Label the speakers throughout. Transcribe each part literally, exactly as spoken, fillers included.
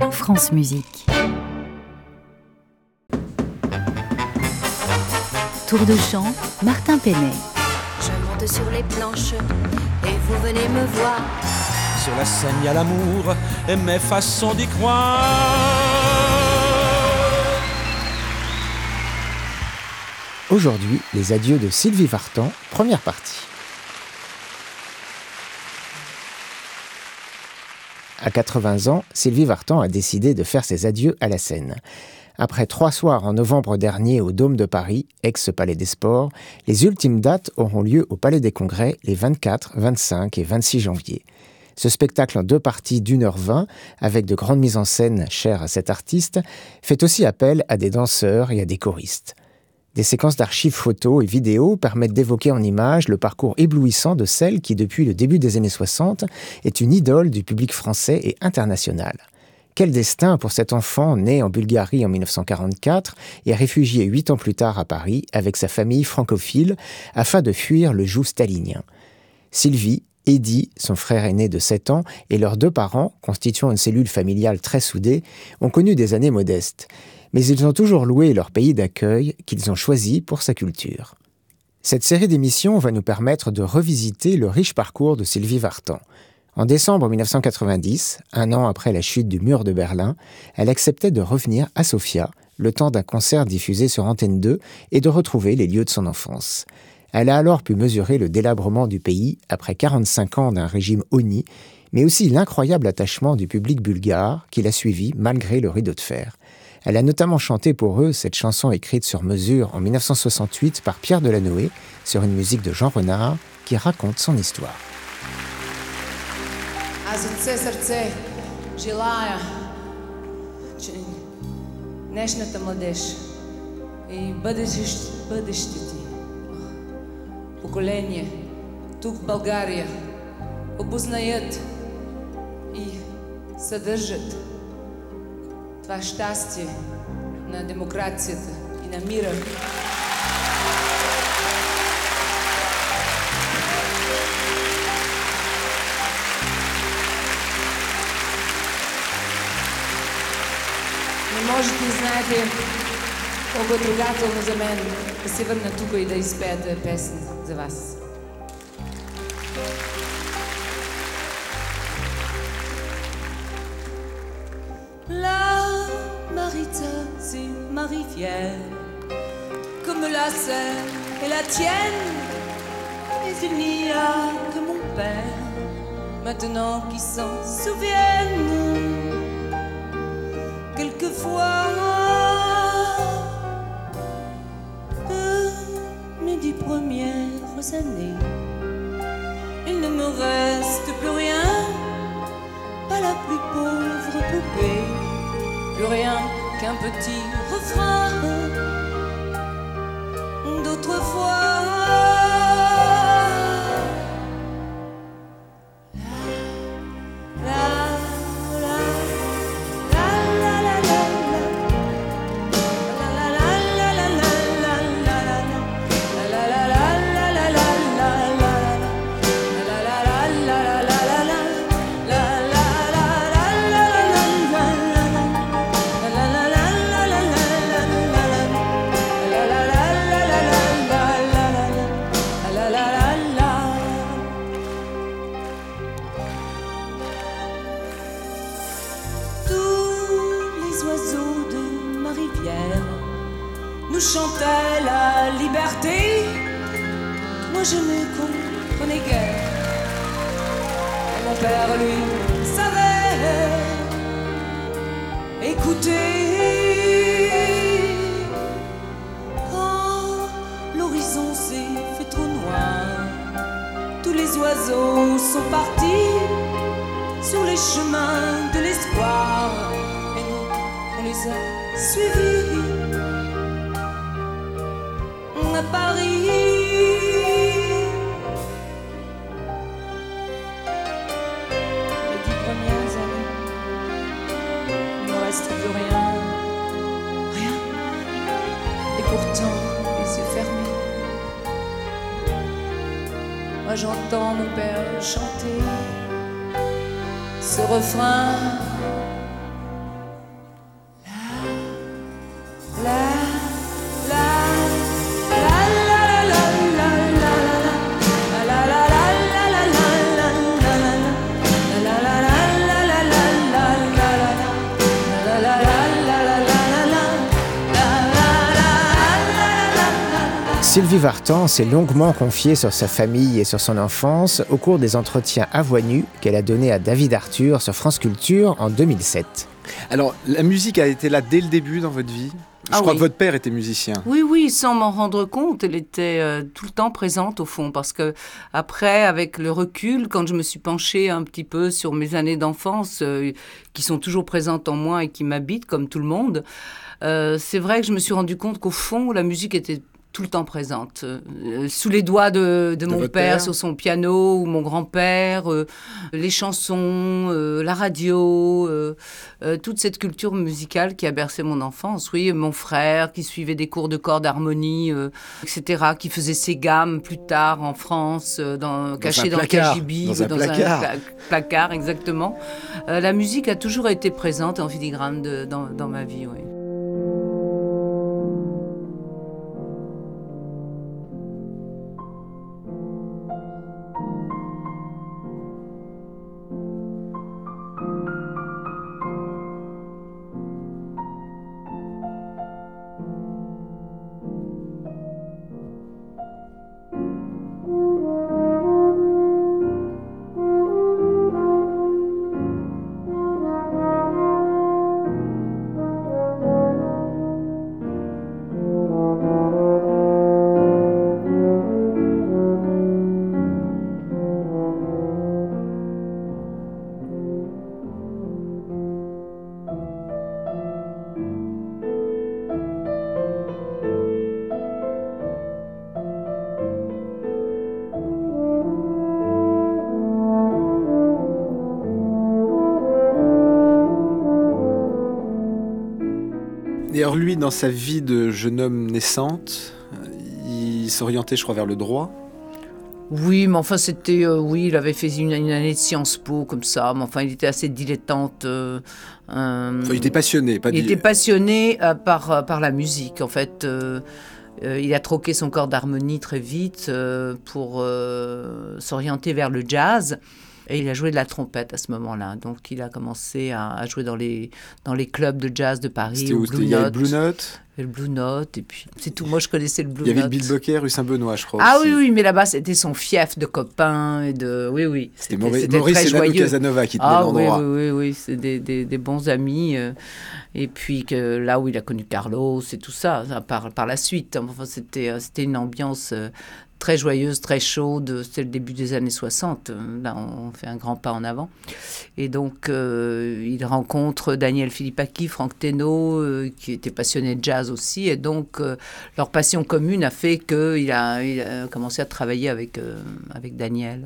Speaker 1: France Musique. Tour de chant, Martin Penet.
Speaker 2: Je monte sur les planches et vous venez me voir.
Speaker 3: Sur la scène, il y a l'amour et mes façons d'y croire.
Speaker 4: Aujourd'hui, les adieux de Sylvie Vartan, première partie. À quatre-vingts ans, Sylvie Vartan a décidé de faire ses adieux à la scène. Après trois soirs en novembre dernier au Dôme de Paris, ex-Palais des Sports, les ultimes dates auront lieu au Palais des Congrès les vingt-quatre, vingt-cinq et vingt-six janvier. Ce spectacle en deux parties d'une heure vingt, avec de grandes mises en scène chères à cet artiste, fait aussi appel à des danseurs et à des choristes. Des séquences d'archives photos et vidéos permettent d'évoquer en images le parcours éblouissant de celle qui, depuis le début des années soixante, est une idole du public français et international. Quel destin pour cet enfant né en Bulgarie en dix-neuf cent quarante-quatre et réfugié huit ans plus tard à Paris avec sa famille francophile afin de fuir le joug stalinien. Sylvie, Eddie, son frère aîné de sept ans, et leurs deux parents, constituant une cellule familiale très soudée, ont connu des années modestes. Mais ils ont toujours loué leur pays d'accueil qu'ils ont choisi pour sa culture. Cette série d'émissions va nous permettre de revisiter le riche parcours de Sylvie Vartan. En décembre dix-neuf cent quatre-vingt-dix, un an après la chute du mur de Berlin, elle acceptait de revenir à Sofia, le temps d'un concert diffusé sur Antenne deux, et de retrouver les lieux de son enfance. Elle a alors pu mesurer le délabrement du pays après quarante-cinq ans d'un régime honni, mais aussi l'incroyable attachement du public bulgare qui l'a suivi malgré le rideau de fer. Elle a notamment chanté pour eux cette chanson écrite sur mesure en dix-neuf cent soixante-huit par Pierre Delanoë sur une musique de Jean Renard qui raconte son histoire.
Speaker 5: А за все сърце желая, че днешната младеж и бъдещ, бъдещите ти поколения тук в България опознаят и съдържат това щастие на демокрацията и на мира. Не можете и знаете колко е трогателно за мен да се върна тук и да изпея тази песен за вас. La Marita, c'est ma rivière, comme la Seine et la tienne. Mais il n'y a que mon père, maintenant qui s'en souvienne. Quelquefois, de mes dix premières années, il ne me reste plus rien, pas la plus pauvre poupée, plus rien qu'un petit refrain d'autrefois. Nous chantait la liberté, moi je ne comprenais guère. Et mon père lui savait écouter. Quand l'horizon s'est fait trop noir, tous les oiseaux sont partis sur les chemins de l'espoir, et nous on les a suivis à Paris. Les dix premières années, il ne me reste plus rien, rien. Et pourtant, les yeux fermés, moi j'entends mon père chanter ce refrain
Speaker 4: Sylvie Vartan s'est longuement confiée sur sa famille et sur son enfance au cours des entretiens à voix nue qu'elle a donnés à David Arthur sur France Culture en deux mille sept.
Speaker 6: Alors, la musique a été là dès le début dans votre vie ? Je
Speaker 7: Ah
Speaker 6: crois
Speaker 7: oui.
Speaker 6: que votre père était musicien.
Speaker 7: Oui, oui, sans m'en rendre compte, elle était euh, tout le temps présente au fond, parce que après, avec le recul, quand je me suis penchée un petit peu sur mes années d'enfance, euh, qui sont toujours présentes en moi et qui m'habitent comme tout le monde, euh, c'est vrai que je me suis rendu compte qu'au fond, la musique était tout le temps présente, euh, sous les doigts de, de,
Speaker 6: De
Speaker 7: mon
Speaker 6: votre
Speaker 7: père,
Speaker 6: père.
Speaker 7: sur son piano, ou mon grand-père, euh, les chansons, euh, la radio, euh, euh, toute cette culture musicale qui a bercé mon enfance. Oui, mon frère qui suivait des cours de cordes d'harmonie, euh, et cetera, qui faisait ses gammes plus tard en France, euh, dans, caché
Speaker 6: un
Speaker 7: dans
Speaker 6: placard,
Speaker 7: le K G B,
Speaker 6: dans un
Speaker 7: ou dans
Speaker 6: placard.
Speaker 7: un pla- placard, exactement. Euh, la musique a toujours été présente en filigrane de, dans, dans ma vie, oui.
Speaker 6: Et alors lui, dans sa vie de jeune homme naissante, il s'orientait, je crois, vers le droit.
Speaker 7: Oui, mais enfin, c'était... euh, oui, il avait fait une, une année de Sciences Po, comme ça. Mais enfin, il était assez dilettante. Euh, euh,
Speaker 6: Enfin, il était passionné, pas
Speaker 7: il
Speaker 6: dit-
Speaker 7: était passionné euh, par, euh, par la musique, en fait. Euh, euh, il a troqué son corps d'harmonie très vite euh, pour euh, s'orienter vers le jazz. Et il a joué de la trompette à ce moment-là. Donc, il a commencé à, à jouer dans les, dans les clubs de jazz de Paris.
Speaker 6: C'était
Speaker 7: au
Speaker 6: où?
Speaker 7: Blue
Speaker 6: C'était- il y avait
Speaker 7: Note.
Speaker 6: Blue Note.
Speaker 7: Et le Blue Note, et puis c'est tout. Moi, je connaissais le Blue
Speaker 6: Il y avait le
Speaker 7: Note.
Speaker 6: Bilboquet, rue Saint-Benoît, je crois.
Speaker 7: Ah
Speaker 6: aussi.
Speaker 7: oui, oui, mais là-bas, c'était son fief de copains et de... Oui, oui.
Speaker 6: C'était Maurice,
Speaker 7: c'était
Speaker 6: Maurice
Speaker 7: très
Speaker 6: et Nano
Speaker 7: joyeux.
Speaker 6: Casanova qui tenaient
Speaker 7: Ah oui,
Speaker 6: l'endroit.
Speaker 7: oui, oui, oui, c'est des, des, des bons amis. euh, et puis que là où il a connu Carlos et tout ça, ça, par, par la suite. Enfin, c'était, euh, c'était une ambiance euh, très joyeuse, très chaude. C'était le début des années soixante. Là, on fait un grand pas en avant. Et donc, euh, il rencontre Daniel Philippaki, Franck Teno, euh, qui était passionné de jazz aussi. Et donc, euh, leur passion commune a fait qu'il a, il a commencé à travailler avec, euh, avec Daniel.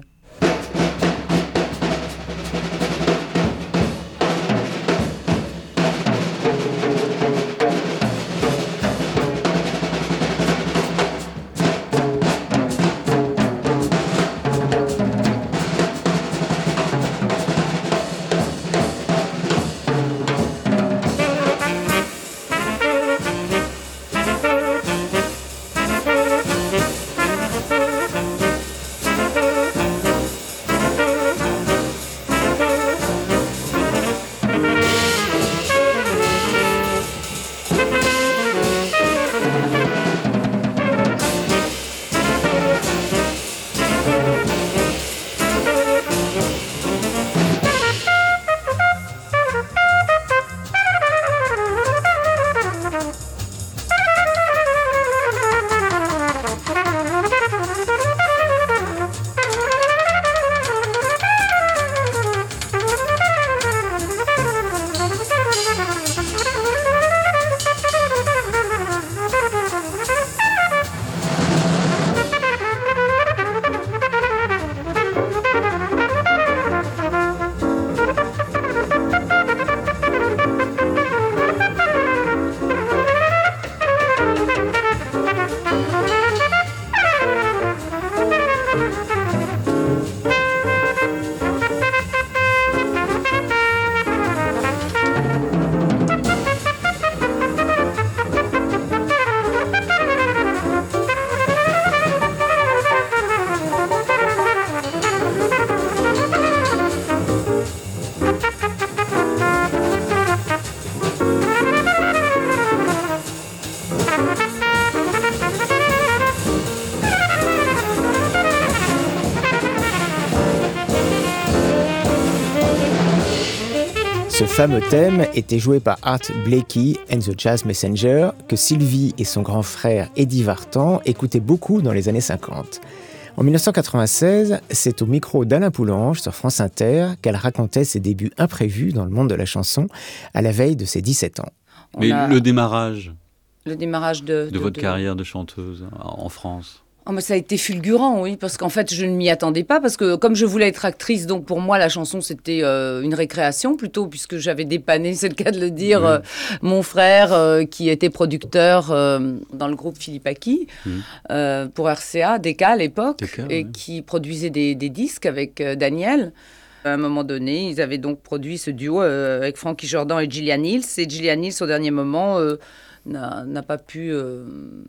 Speaker 4: Ce fameux thème était joué par Art Blakey and the Jazz Messenger, que Sylvie et son grand frère Eddie Vartan écoutaient beaucoup dans les années cinquante. En dix-neuf cent quatre-vingt-seize, c'est au micro d'Alain Poulenche sur France Inter qu'elle racontait ses débuts imprévus dans le monde de la chanson à la veille de ses dix-sept ans.
Speaker 8: Mais
Speaker 7: a...
Speaker 8: le démarrage,
Speaker 7: le démarrage de,
Speaker 8: de,
Speaker 7: de
Speaker 8: votre
Speaker 7: de...
Speaker 8: carrière de chanteuse en France.
Speaker 7: Oh, mais ça a été fulgurant, oui, parce qu'en fait, je ne m'y attendais pas, parce que comme je voulais être actrice, donc pour moi, la chanson, c'était euh, une récréation plutôt, puisque j'avais dépanné, c'est le cas de le dire, mmh. euh, mon frère, euh, qui était producteur euh, dans le groupe Philippe Aki, mmh. euh, pour R C A, D K à l'époque, D K, et ouais. qui produisait des, des disques avec euh, Daniel. À un moment donné, ils avaient donc produit ce duo euh, avec Frankie Jordan et Gillian Hills, et Gillian Hills, au dernier moment... Euh, N'a, n'a pas pu euh,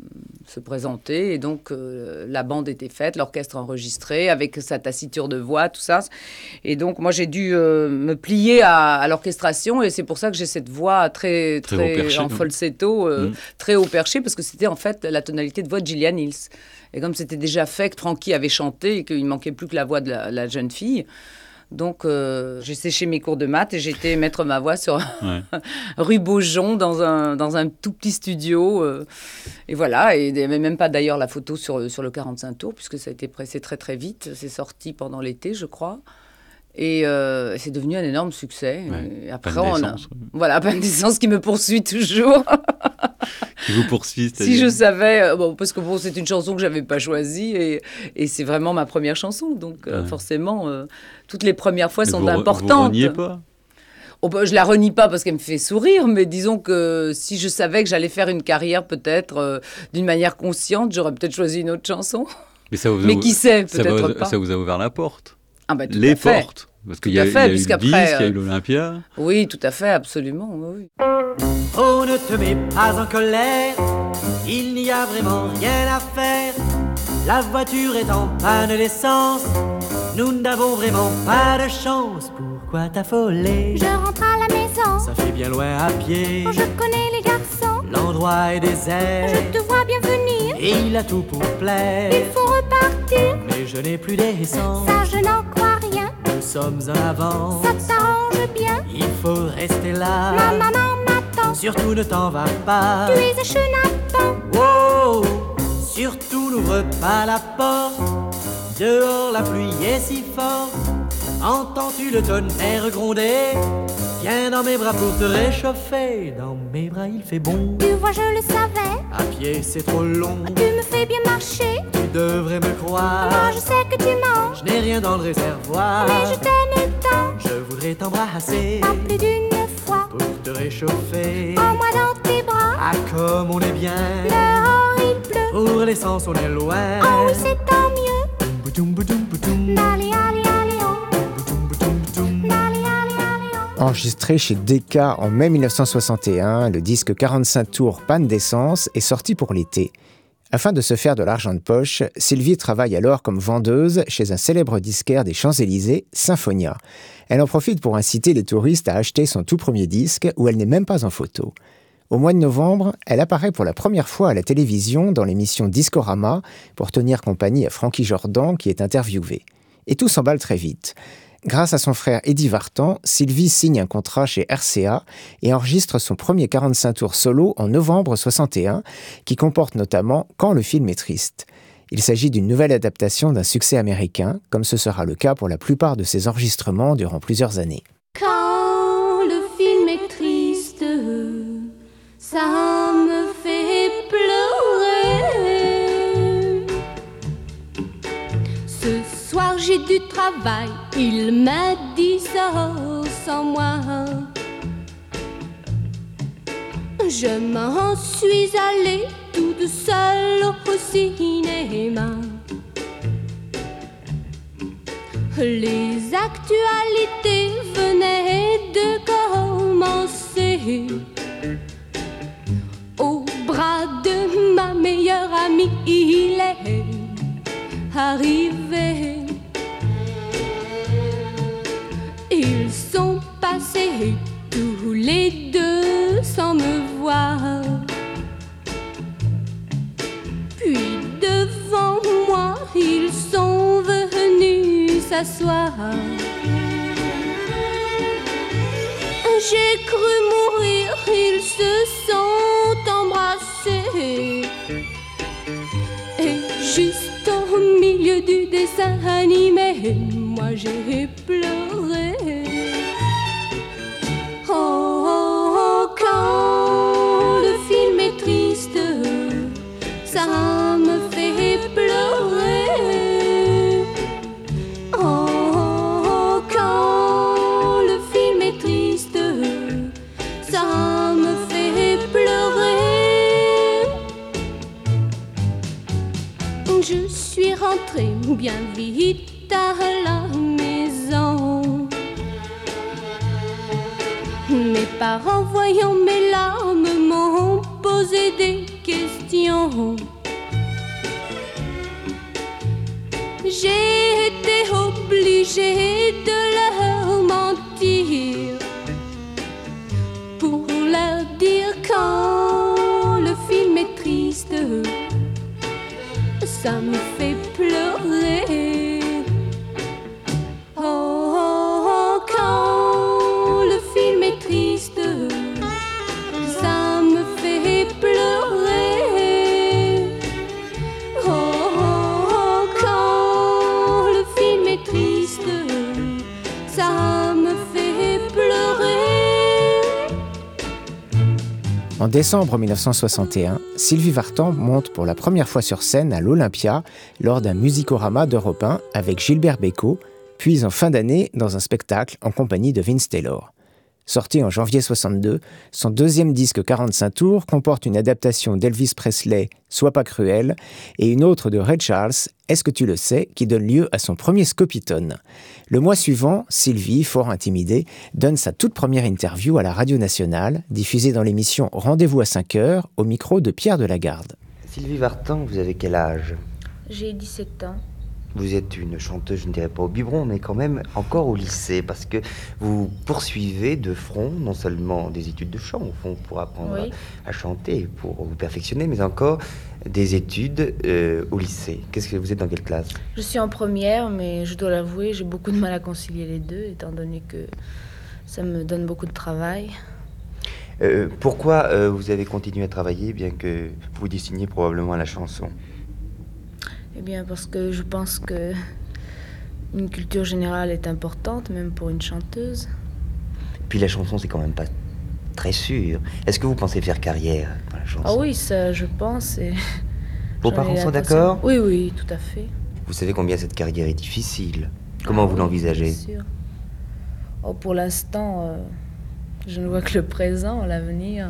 Speaker 7: se présenter et donc euh, la bande était faite, l'orchestre enregistré avec sa taciture de voix, tout ça. Et donc moi j'ai dû euh, me plier à, à l'orchestration et c'est pour ça que j'ai cette voix très, très, très perché, en falsetto, euh, mmh. très haut perché parce que c'était en fait la tonalité de voix de Gillian Hills. Et comme c'était déjà fait que Frankie avait chanté et qu'il manquait plus que la voix de la, la jeune fille, donc, euh, j'ai séché mes cours de maths et j'ai été mettre ma voix sur ouais. rue Beaujon dans un, dans un tout petit studio. Euh, et voilà, et il n'y avait même pas d'ailleurs la photo sur, sur le quarante-cinq tours, puisque ça a été pressé très très vite. C'est sorti pendant l'été, je crois. Et euh, c'est devenu un énorme succès. Ouais, et après, on a... Voilà, Peine d'essence qui me poursuit toujours.
Speaker 8: Qui vous poursuit,
Speaker 7: c'est-à-dire... Si je savais, bon, parce que bon, c'est une chanson que je n'avais pas choisie et, et c'est vraiment ma première chanson. Donc, ouais. euh, forcément, euh, toutes les premières fois mais sont
Speaker 8: vous,
Speaker 7: importantes.
Speaker 8: Vous ne reniez pas
Speaker 7: oh, bah, je ne la renie pas parce qu'elle me fait sourire, mais disons que si je savais que j'allais faire une carrière peut-être euh, d'une manière consciente, j'aurais peut-être choisi une autre chanson.
Speaker 8: Mais, ça vous
Speaker 7: mais qui sait, peut-être
Speaker 8: ça vous,
Speaker 7: pas.
Speaker 8: Ça vous a ouvert la porte.
Speaker 7: Ah bah, tout
Speaker 8: les
Speaker 7: à fait.
Speaker 8: portes. Parce qu'il y a, fait, y a eu le disque, il y a eu l'Olympia.
Speaker 7: Oui, tout à fait, absolument. Oui.
Speaker 9: Oh, ne te mets pas en colère, il n'y a vraiment rien à faire. La voiture est en panne d'essence, nous n'avons vraiment pas de chance. Pourquoi t'affoler?
Speaker 10: Je rentre à la maison,
Speaker 9: ça fait bien loin à pied.
Speaker 10: Oh, je connais les garçons,
Speaker 9: l'endroit est désert.
Speaker 10: Je te vois bien venir,
Speaker 9: et il a tout pour plaire.
Speaker 10: Il faut repartir,
Speaker 9: mais je n'ai plus d'essence.
Speaker 10: Ça je n'en crois rien,
Speaker 9: nous sommes en avance.
Speaker 10: Ça t'arrange bien,
Speaker 9: il faut rester là.
Speaker 10: Ma maman m'attend,
Speaker 9: surtout ne t'en vas pas.
Speaker 10: Tu es un chenapan.
Speaker 9: Wow, surtout n'ouvre pas la porte. Dehors la pluie est si forte. Entends-tu le tonnerre gronder? Viens dans mes bras pour te réchauffer. Dans mes bras il fait bon.
Speaker 10: Tu vois je le savais,
Speaker 9: à pied c'est trop long.
Speaker 10: Tu me fais bien marcher,
Speaker 9: tu devrais me croire.
Speaker 10: Moi je sais que tu mens,
Speaker 9: je n'ai rien dans le réservoir.
Speaker 10: Mais je t'aime tant,
Speaker 9: je voudrais t'embrasser,
Speaker 10: pas plus d'une fois,
Speaker 9: pour te réchauffer.
Speaker 10: Prends-moi dans tes bras,
Speaker 9: ah comme on est bien.
Speaker 10: Dehors il pleut,
Speaker 9: pour l'essence on est loin.
Speaker 10: Oh oui c'est tant mieux. Dali, ali, ali, oh.
Speaker 4: Enregistré chez D K en mai dix-neuf cent soixante et un, le disque quarante-cinq tours Panne d'essence est sorti pour l'été. Afin de se faire de l'argent de poche, Sylvie travaille alors comme vendeuse chez un célèbre disquaire des Champs-Élysées, Symphonia. Elle en profite pour inciter les touristes à acheter son tout premier disque où elle n'est même pas en photo. Au mois de novembre, elle apparaît pour la première fois à la télévision dans l'émission Discorama pour tenir compagnie à Frankie Jordan qui est interviewé. Et tout s'emballe très vite. Grâce à son frère Eddie Vartan, Sylvie signe un contrat chez R C A et enregistre son premier quarante-cinq tours solo en novembre soixante et un, qui comporte notamment « Quand le film est triste ». Il s'agit d'une nouvelle adaptation d'un succès américain, comme ce sera le cas pour la plupart de ses enregistrements durant plusieurs années.
Speaker 10: Quand le film est triste, ça me fait pleurer. Ce soir j'ai du travail, il m'a dit sors sans moi. Je m'en suis allée toute seule au cinéma. Les actualités venaient de commencer. Au bras de ma meilleure amie, il est arrivé. Ils sont passés tous les deux sans me voir. Puis devant moi, ils sont venus s'asseoir. ils se sont embrassés. Et juste au milieu du dessin animé, moi j'ai pleuré. Oh, oh, oh, quand le film est triste, ça me fait pleurer. Oh, oh, quand le film est triste, ça me fait pleurer. Je suis rentrée bien vite à la maison. Mes parents, voyant mes larmes, m'ont posé des questions. J'ai été obligée de leur mentir pour leur dire quand le film est triste, ça me fait pleurer. Oh, oh, oh, quand le film est triste, ça me fait pleurer. Oh, oh, oh, quand le film est triste, ça me fait pleurer.
Speaker 4: En décembre mille neuf cent soixante et un, Sylvie Vartan monte pour la première fois sur scène à l'Olympia lors d'un musicorama d'Europe un avec Gilbert Bécaud, puis en fin d'année dans un spectacle en compagnie de Vince Taylor. Sorti en janvier soixante-deux, son deuxième disque quarante-cinq tours comporte une adaptation d'Elvis Presley, Sois pas cruel, et une autre de Ray Charles, Est-ce que tu le sais, qui donne lieu à son premier Scopitone. Le mois suivant, Sylvie, fort intimidée, donne sa toute première interview à la Radio Nationale, diffusée dans l'émission Rendez-vous à cinq heures, au micro de Pierre Delagarde.
Speaker 11: Sylvie Vartan, vous avez quel âge ?
Speaker 2: J'ai dix-sept ans.
Speaker 11: Vous êtes une chanteuse, je ne dirais pas au biberon, mais quand même encore au lycée, parce que vous poursuivez de front non seulement des études de chant, au fond, pour apprendre oui. à chanter, pour vous perfectionner, mais encore des études euh, au lycée. Qu'est-ce que vous êtes dans quelle classe ?
Speaker 2: Je suis en première, mais je dois l'avouer, j'ai beaucoup de mal à concilier les deux, étant donné que ça me donne beaucoup de travail.
Speaker 11: Euh, pourquoi euh, vous avez continué à travailler, bien que vous vous destiniez probablement à la chanson ?
Speaker 2: Eh bien, parce que je pense que une culture générale est importante, même pour une chanteuse.
Speaker 11: Puis la chanson, c'est quand même pas très sûr. Est-ce que vous pensez faire carrière dans la chanson ?
Speaker 2: Ah oui, ça, je pense. Et
Speaker 11: vos parents sont d'accord ?
Speaker 2: Oui, oui, tout à fait.
Speaker 11: Vous savez combien cette carrière est difficile ? Comment ah, vous oui, l'envisagez ?
Speaker 2: Bien sûr. Oh, pour l'instant, euh, je ne vois que le présent, l'avenir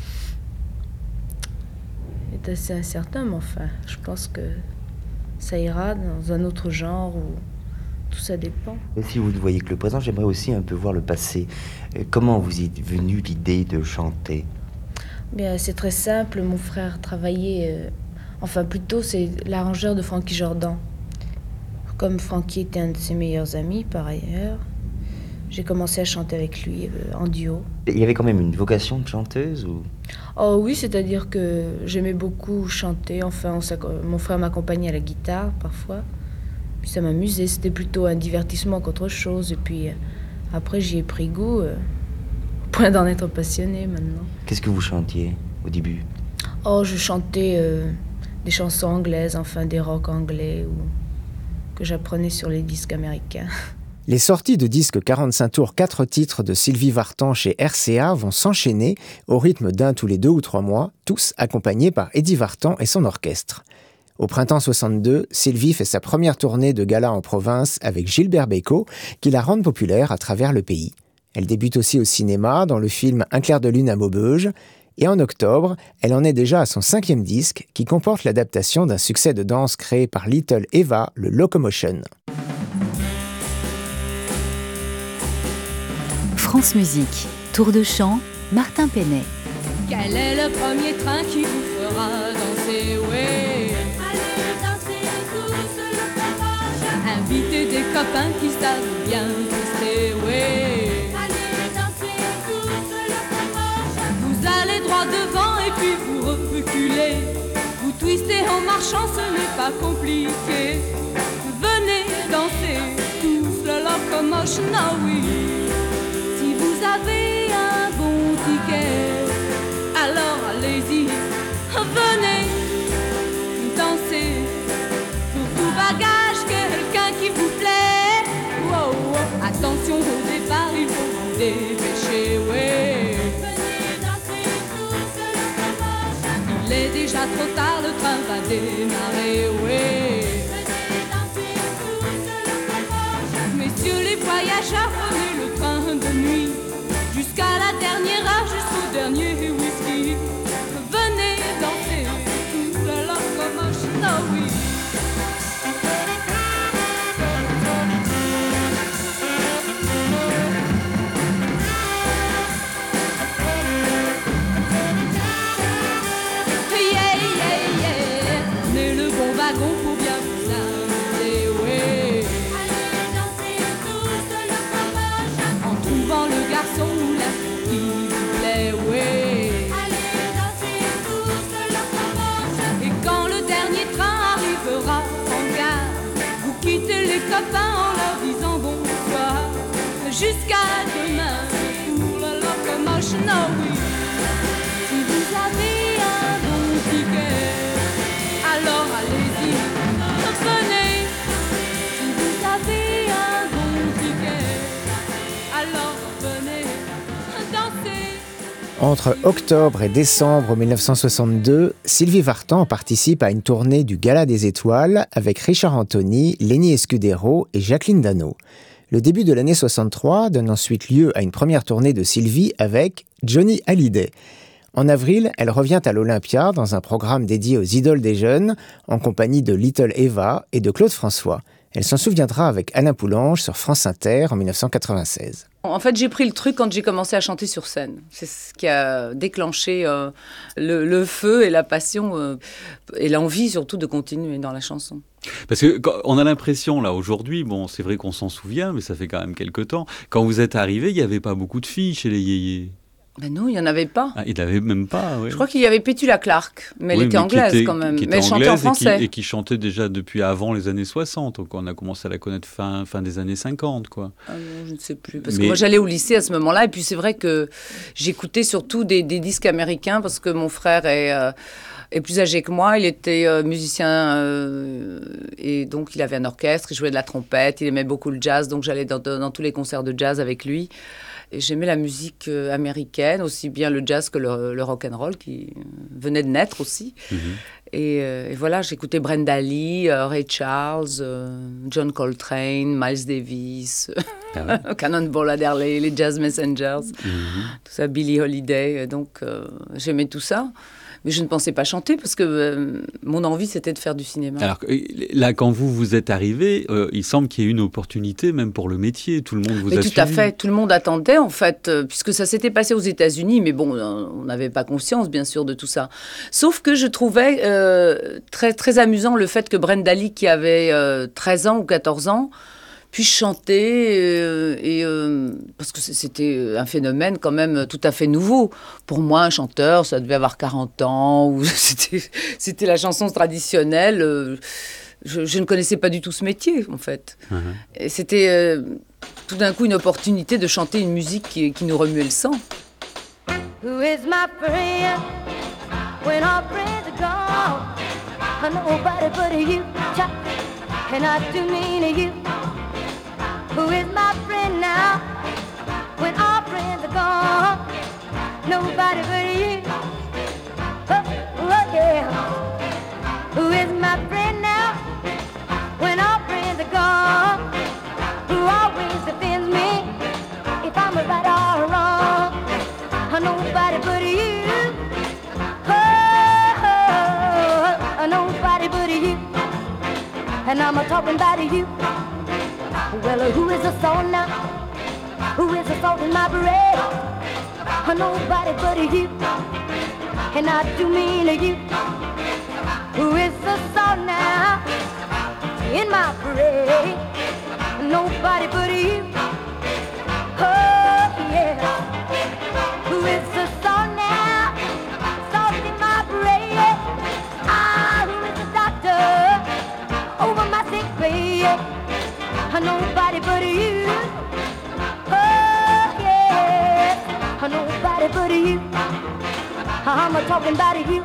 Speaker 2: est assez incertain, mais enfin, je pense que ça ira dans un autre genre où tout ça dépend.
Speaker 11: Et si vous ne voyez que le présent, j'aimerais aussi un peu voir le passé. Comment vous est venue l'idée de chanter ?
Speaker 2: Bien, c'est très simple. Mon frère travaillait, euh, enfin plutôt c'est l'arrangeur de Frankie Jordan. Comme Frankie était un de ses meilleurs amis par ailleurs, j'ai commencé à chanter avec lui euh, en duo.
Speaker 11: Il y avait quand même une vocation de chanteuse ou...
Speaker 2: Oh oui, c'est-à-dire que j'aimais beaucoup chanter. Enfin, on mon frère m'accompagnait à la guitare parfois. Puis ça m'amusait. C'était plutôt un divertissement qu'autre chose. Et puis après, j'y ai pris goût, euh, au point d'en être passionnée maintenant.
Speaker 11: Qu'est-ce que vous chantiez au début ?
Speaker 2: Oh, je chantais euh, des chansons anglaises, enfin des rock anglais, ou que j'apprenais sur les disques américains.
Speaker 4: Les sorties de disques quarante-cinq tours, quatre titres de Sylvie Vartan chez R C A vont s'enchaîner au rythme d'un tous les deux ou trois mois, tous accompagnés par Eddie Vartan et son orchestre. Au printemps soixante-deux, Sylvie fait sa première tournée de gala en province avec Gilbert Bécaud, qui la rend populaire à travers le pays. Elle débute aussi au cinéma dans le film Un clair de lune à Maubeuge, et en octobre, elle en est déjà à son cinquième disque, qui comporte l'adaptation d'un succès de danse créé par Little Eva, le Locomotion.
Speaker 1: France Musique, tour de chant, Martin Penet.
Speaker 10: Quel est le premier train qui vous fera danser, ouais?
Speaker 5: Allez danser tous le fromage.
Speaker 10: Invitez des copains qui savent bien twister, ouais.
Speaker 5: Allez danser tous le fromage.
Speaker 10: Vous allez droit devant et puis vous reculez. Vous twistez en marchant, ce n'est pas compliqué. Venez danser tous le locomotion, ah oui. Vous avez un bon ticket. venez danser. Pour tout bagage, quelqu'un qui vous plaît. Wow, wow. Attention au départ, il faut vous dépêcher, ouais. Venez danser tous le fromage. Il est déjà trop tard, le train va démarrer, ouais. Venez danser tous le fromage. Messieurs les voyageurs, prenez le train de nuit. Jusqu'à la dernière heure, jusqu'au dernier whisky. Venez danser toute la locomotion, oh oui. Yeah, yeah, yeah. Prenez le bon wagon pour bien vous amuser, ouais. Allez danser tous le fromage. En trouvant le garçon ou la fille qui vous plaît, ouais. Allez danser tous le fromage. Et quand le dernier train arrivera en gare, vous quittez les copains en leur disant bonsoir. Jusqu'à demain pour la locomotion, oh oui. Si vous avez un bon ticket, alors allez-y, venez. Si vous avez un bon ticket, alors venez danser.
Speaker 4: Entre octobre et décembre mille neuf cent soixante-deux, Sylvie Vartan participe à une tournée du Gala des Étoiles avec Richard Anthony, Lenny Escudero et Jacqueline Dano. Le début de l'année soixante-trois donne ensuite lieu à une première tournée de Sylvie avec Johnny Hallyday. En avril, elle revient à l'Olympia dans un programme dédié aux idoles des jeunes, en compagnie de Little Eva et de Claude François. Elle s'en souviendra avec Alain Poulange sur France Inter en mille neuf cent quatre-vingt-seize.
Speaker 7: En fait, j'ai pris le truc quand j'ai commencé à chanter sur scène. C'est ce qui a déclenché euh, le, le feu et la passion euh, et l'envie surtout de continuer dans la chanson.
Speaker 8: Parce qu'on a l'impression, là, aujourd'hui, bon, c'est vrai qu'on s'en souvient, mais ça fait quand même quelques temps, quand vous êtes arrivé, il n'y avait pas beaucoup de filles chez les yéyés.
Speaker 7: Ben non, il n'y en avait pas.
Speaker 8: Ah, il n'y avait même pas, oui.
Speaker 7: Je crois qu'il y avait Petula Clark, mais
Speaker 8: oui,
Speaker 7: elle était
Speaker 8: mais
Speaker 7: anglaise
Speaker 8: était,
Speaker 7: quand même.
Speaker 8: Qui était
Speaker 7: mais elle chantait en français.
Speaker 8: Et qui, et qui chantait déjà depuis avant les années soixante. Donc on a commencé à la connaître fin, fin des années cinquante, quoi.
Speaker 7: Ah non, je ne sais plus. Parce
Speaker 8: mais...
Speaker 7: que moi, j'allais au lycée à ce moment-là. Et puis c'est vrai que j'écoutais surtout des, des disques américains parce que mon frère est... Euh, est plus âgé que moi, il était euh, musicien euh, et donc il avait un orchestre, il jouait de la trompette, il aimait beaucoup le jazz, donc j'allais dans, dans, dans tous les concerts de jazz avec lui. Et j'aimais la musique euh, américaine, aussi bien le jazz que le, le rock and roll qui euh, venait de naître aussi. Mm-hmm. Et, euh, et voilà, j'écoutais Brenda Lee, euh, Ray Charles, euh, John Coltrane, Miles Davis, ah ouais. Cannonball Adderley, les Jazz Messengers, mm-hmm. tout ça, Billie Holiday. Donc euh, j'aimais tout ça. Mais je ne pensais pas chanter parce que euh, mon envie, c'était de faire du cinéma.
Speaker 8: Alors là, quand vous vous êtes arrivé, euh, il semble qu'il y ait une opportunité même pour le métier. Tout le monde vous
Speaker 7: mais
Speaker 8: a
Speaker 7: tout
Speaker 8: suivi.
Speaker 7: à fait. Tout le monde attendait, en fait, euh, puisque ça s'était passé aux États-Unis. Mais bon, euh, on n'avait pas conscience, bien sûr, de tout ça. Sauf que je trouvais euh, très, très amusant le fait que Brenda Lee, qui avait euh, treize ans ou quatorze ans, puisse chanter, euh, et, euh, parce que c'était un phénomène quand même tout à fait nouveau. Pour moi, un chanteur, ça devait avoir quarante ans, ou c'était, c'était la chanson traditionnelle. Euh, je, je ne connaissais pas du tout ce métier, en fait. Uh-huh. Et c'était euh, tout d'un coup une opportunité de chanter une musique qui, qui nous remuait le sang.
Speaker 12: Who is my friend when our friends are gone? Nobody but you, and I do mean you. Who is my friend now when our friends are gone? Nobody but you. Oh, oh yeah. Who is my friend now when our friends are gone? Who always defends me if I'm right or wrong? Nobody but you. Oh, oh, oh, nobody but you. And I'm talking about you. Well, who is the salt now? Who is the salt in my bread? Oh, nobody but you. And I do mean you. Who is the salt now in my bread? Nobody but you. Oh, yeah. Who is the salt now? Salt in my bread. Ah, who is the doctor over my sick bed? Nobody but you. Oh, yeah. Nobody but you. I'm a talking about you.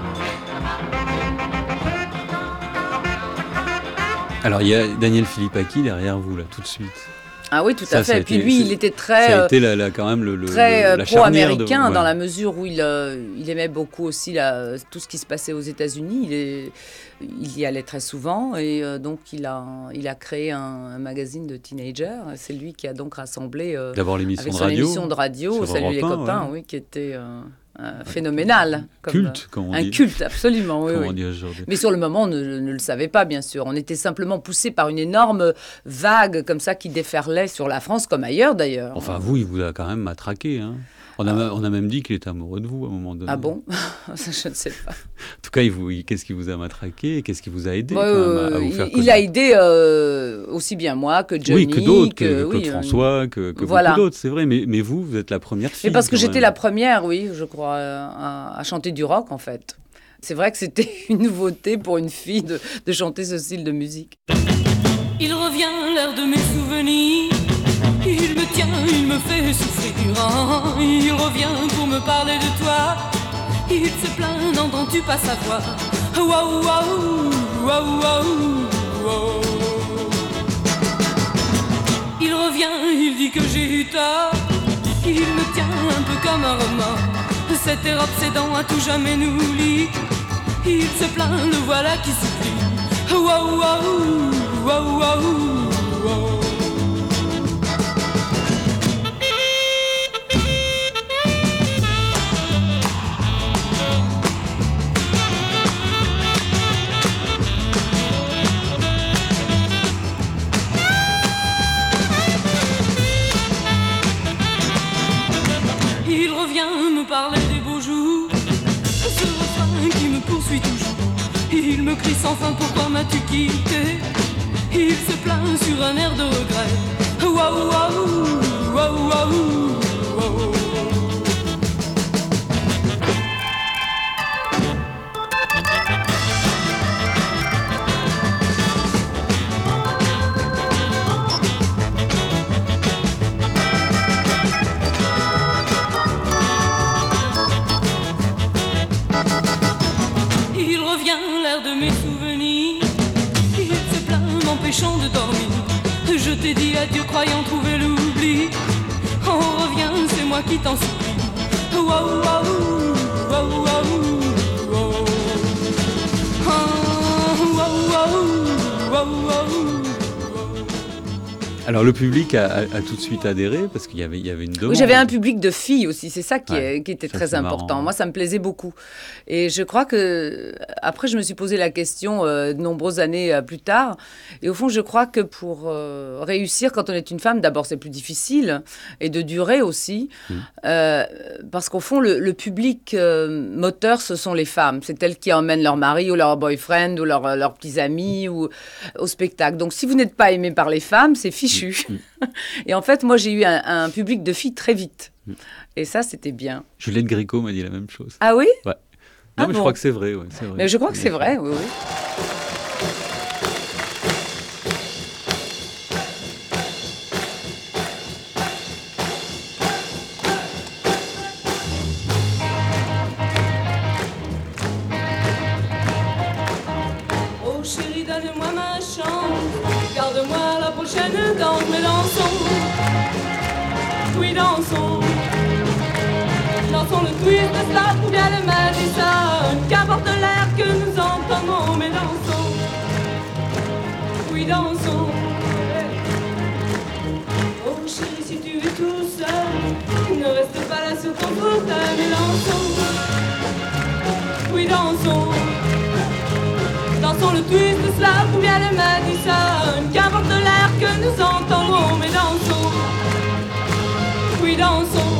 Speaker 8: Alors, il y a Daniel Philippaki derrière vous, là, tout de suite.
Speaker 7: Ah oui, tout
Speaker 8: Ça,
Speaker 7: à
Speaker 8: ça a
Speaker 7: fait. Et puis
Speaker 8: été-
Speaker 7: lui,
Speaker 8: c'est-
Speaker 7: il était très,
Speaker 8: Ça a
Speaker 7: euh,
Speaker 8: été la, la- quand même le, le-
Speaker 7: très
Speaker 8: le-
Speaker 7: euh,
Speaker 8: la charnière de-
Speaker 7: pro-américain
Speaker 8: ouais.
Speaker 7: dans la mesure où il, euh, il aimait beaucoup aussi la- tout ce qui se passait aux États-Unis. Il, est- il y allait très souvent et euh, donc il a, il a créé un, un magazine de teenagers. C'est lui qui a donc rassemblé euh,
Speaker 8: D'abord l'émission
Speaker 7: avec
Speaker 8: de
Speaker 7: son
Speaker 8: radio,
Speaker 7: émission de radio,
Speaker 8: sur
Speaker 7: Salut les
Speaker 8: Europe un,
Speaker 7: copains,
Speaker 8: ouais.
Speaker 7: oui, qui était euh, euh, phénoménal. Comme,
Speaker 8: Culte,
Speaker 7: euh,
Speaker 8: comme on
Speaker 7: un
Speaker 8: dit.
Speaker 7: culte, absolument. Oui,
Speaker 8: Comme
Speaker 7: oui.
Speaker 8: on dit aujourd'hui.
Speaker 7: Mais sur le moment, on ne, ne le savait pas, bien sûr. On était simplement poussé par une énorme vague comme ça qui déferlait sur la France, comme ailleurs d'ailleurs.
Speaker 8: Enfin, vous, il vous a quand même matraqué. Hein. On, a, on a même dit qu'il était amoureux de vous à un moment donné.
Speaker 7: Ah bon? Ça, je ne sais pas.
Speaker 8: En tout cas, il vous, il- qu'est-ce qui vous a matraqué? Qu'est-ce qui vous a aidé
Speaker 7: Ouais,
Speaker 8: quand même, à, à
Speaker 7: euh,
Speaker 8: vous
Speaker 7: il,
Speaker 8: faire
Speaker 7: il
Speaker 8: connaître?
Speaker 7: a aidé euh, aussi bien moi que Johnny.
Speaker 8: Oui, que d'autres, que, que
Speaker 7: oui,
Speaker 8: Claude
Speaker 7: euh,
Speaker 8: François, que, que
Speaker 7: voilà.
Speaker 8: beaucoup d'autres, c'est vrai. Mais, mais vous, vous êtes la première fille.
Speaker 7: Mais parce que
Speaker 8: quand
Speaker 7: j'étais
Speaker 8: même.
Speaker 7: la première, oui, je crois, euh, à, à chanter du rock en fait. C'est vrai que c'était une nouveauté pour une fille de, de chanter ce style de musique.
Speaker 10: Il revient l'heure de mes souvenirs. Il me tient, il me fait souffrir. Ah, il revient pour me parler de toi. Il se plaint, n'entends-tu pas sa voix? Waouh, waouh, waouh, waouh, waouh. Il revient, il dit que j'ai eu tort. Il me tient un peu comme un remords. Cet air obsédant à tout jamais nous lie. Il se plaint, le voilà qui supplie. Waouh, waouh, waouh, waouh, waouh. Il revient me parler des beaux jours, ce refrain qui me poursuit toujours. Il me crie sans fin, pourquoi m'as-tu quitté? Il se plaint sur un air de regret. Waouh, waouh, waouh, waouh, waouh. Il revient l'air de mes souvenirs. Il se plaint m'empêchant de dormir. Je t'ai dit adieu croyant trouver l'oubli. On revient, c'est moi qui t'en supplie. Waouh, waouh, waouh, waouh, waouh. Ah, waouh, waouh, waouh, waouh.
Speaker 8: Alors, le public a, a- a tout de suite adhéré parce qu'il y avait, il y avait une demande.
Speaker 7: Oui, j'avais un public de filles aussi, c'est ça qui,
Speaker 8: Ouais,
Speaker 7: est- qui était
Speaker 8: ça,
Speaker 7: très
Speaker 8: c'est
Speaker 7: important.
Speaker 8: marrant.
Speaker 7: Moi, ça me plaisait beaucoup. Et je crois que, après, je me suis posé la question euh, de nombreuses années euh, plus tard. Et au fond, je crois que pour euh, réussir, quand on est une femme, d'abord, c'est plus difficile et de durer aussi.
Speaker 8: Mmh.
Speaker 7: Euh, parce qu'au fond, le, le public euh, moteur, ce sont les femmes. C'est elles qui emmènent leur mari ou leur boyfriend ou leur- leurs petits amis ou, au spectacle. Donc, si vous n'êtes pas aimé par les femmes, c'est fichu. Et en fait, moi, j'ai eu un, un public de filles très vite. Et ça, c'était bien.
Speaker 8: Juliette Gréco m'a dit la même chose.
Speaker 7: Ah oui?
Speaker 8: Ouais. Non,
Speaker 7: Ah
Speaker 8: mais je
Speaker 7: bon.
Speaker 8: crois que c'est vrai, ouais, c'est vrai.
Speaker 7: Mais je crois que c'est vrai, oui, oui.
Speaker 10: Oh chérie, donne-moi ma chance. Garde-moi la prochaine danse, mais dansons. Oui, dansons. Dansons le twist de Slap ou bien le Madison. Qu'importe l'air que nous entendons, mais dansons. Oui, dansons. Oh chérie, si tu es tout seul, ne reste pas là sur ton fauteuil, mais dansons. Oui, dansons. Dansons le twist de Slap ou bien le Madison. Qu'importe l'air que nous entendrons, mais dansons. Oui, dansons.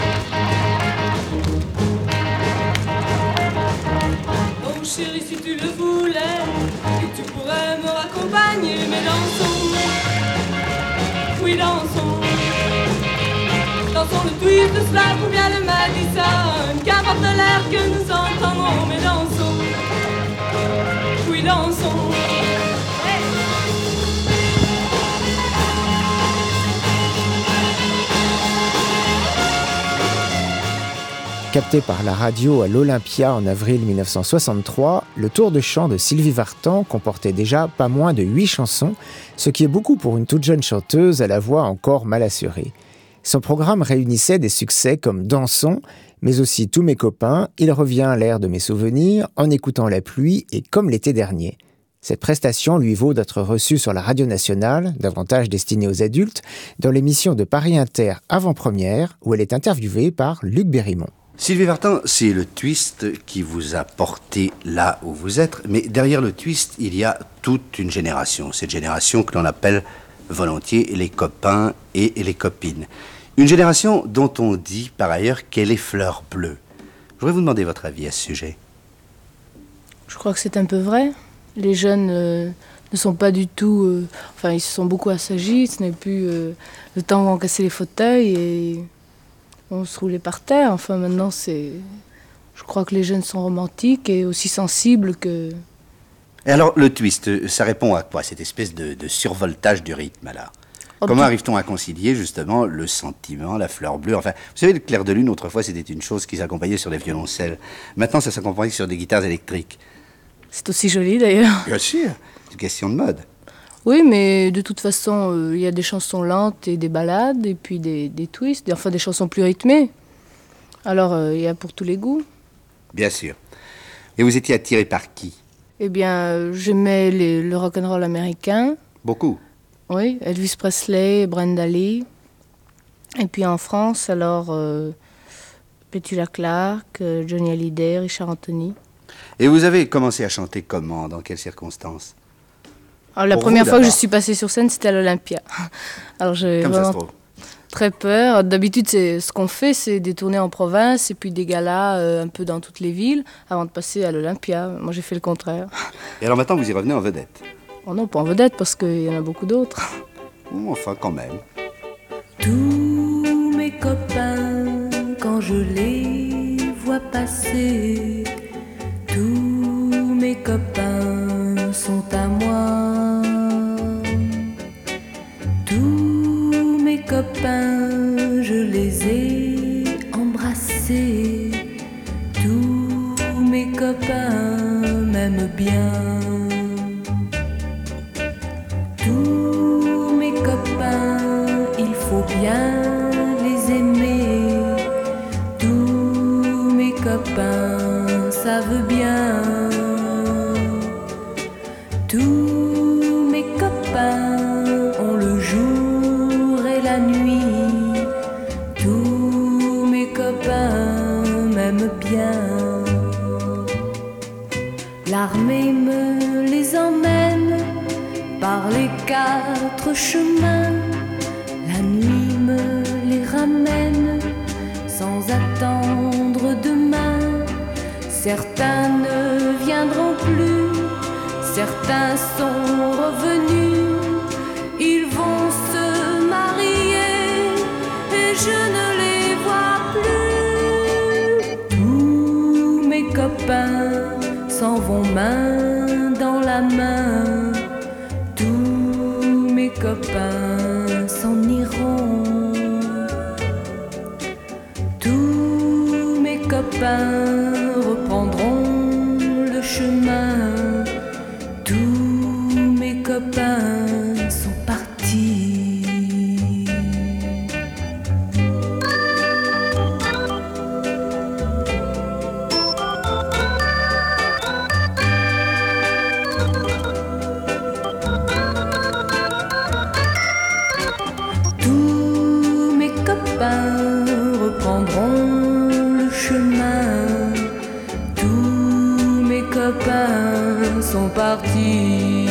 Speaker 10: Oh chérie, si tu le de Slav ou bien le Madison, qu'importe l'air que nous entendrons, mais dansons, oui dansons.
Speaker 4: Capté par la radio à l'Olympia en avril mille neuf cent soixante-trois, le tour de chant de Sylvie Vartan comportait déjà pas moins de huit chansons, ce qui est beaucoup pour une toute jeune chanteuse à la voix encore mal assurée. Son programme réunissait des succès comme Dansons, mais aussi Tous mes copains, Il revient à l'air de mes souvenirs, En écoutant la pluie et Comme l'été dernier. Cette prestation lui vaut d'être reçue sur la radio nationale, davantage destinée aux adultes, dans l'émission de Paris Inter Avant-Première, où elle est interviewée par Luc Berrimont.
Speaker 13: Sylvie Vartan, c'est le twist qui vous a porté là où vous êtes, mais derrière le twist, il y a toute une génération, cette génération que l'on appelle volontiers les copains et les copines. Une génération dont on dit par ailleurs qu'elle est fleur bleue. Je voudrais vous demander votre avis à ce sujet.
Speaker 2: Je crois que c'est un peu vrai. Les jeunes euh, ne sont pas du tout... Euh, enfin, ils se sont beaucoup assagis, ce n'est plus euh, le temps où on cassait les fauteuils et... on se roulait par terre. Enfin, maintenant, c'est... Je crois que les jeunes sont romantiques et aussi sensibles que...
Speaker 13: Et alors, le twist, ça répond à quoi, cette espèce de, de survoltage du rythme, là? Oh, Comment tout... arrive-t-on à concilier, justement, le sentiment, la fleur bleue? Enfin, vous savez, le clair de lune, autrefois, c'était une chose qui s'accompagnait sur des violoncelles. Maintenant, ça s'accompagne sur des guitares électriques.
Speaker 2: C'est aussi joli, d'ailleurs.
Speaker 13: Bien sûr, c'est une question de mode.
Speaker 2: Oui, mais de toute façon, il euh, y a des chansons lentes et des ballades, et puis des, des twists, des, enfin des chansons plus rythmées. Alors, il euh, y a pour tous les goûts.
Speaker 13: Bien sûr. Et vous étiez attiré par qui?
Speaker 2: Eh bien, euh, j'aimais les, le rock'n'roll américain.
Speaker 13: Beaucoup?
Speaker 2: Oui, Elvis Presley, Brenda Lee. Et puis en France, alors, euh, Petula Clark, euh, Johnny Hallyday, Richard Anthony.
Speaker 13: Et vous avez commencé à chanter comment? Dans quelles circonstances?
Speaker 2: Alors, la
Speaker 13: Pour
Speaker 2: première
Speaker 13: vous,
Speaker 2: fois que je suis passée sur scène, c'était à l'Olympia. Alors j'ai
Speaker 13: Comme
Speaker 2: vraiment
Speaker 13: ça se trouve.
Speaker 2: Très peur. D'habitude, c'est, ce qu'on fait, c'est des tournées en province et puis des galas euh, un peu dans toutes les villes avant de passer à l'Olympia. Moi, j'ai fait le contraire.
Speaker 13: Et alors maintenant, vous y revenez en vedette?
Speaker 2: Oh non, pas en vedette parce qu'il y en a beaucoup d'autres.
Speaker 13: Enfin, quand même.
Speaker 5: Tous mes copains, quand je les vois passer, tous mes copains sont à moi. Tous mes copains, je les ai embrassés. Tous mes copains m'aiment bien. Tous mes copains, il faut bien les aimer. Tous mes copains savent bien. Tous mes copains ont le jour et la nuit. Tous mes copains m'aiment bien. L'armée me les emmène par les quatre chemins. La nuit me les ramène sans attendre demain. Certains ne viendront plus, certains sont revenus. Ils vont se marier et je ne les vois plus. Tous mes copains s'en vont main dans la main. Tous mes copains s'en iront. Tous mes copains reprendront le chemin. Tous mes copains sont partis. Tous mes copains reprendront le chemin. Tous mes copains sont partis.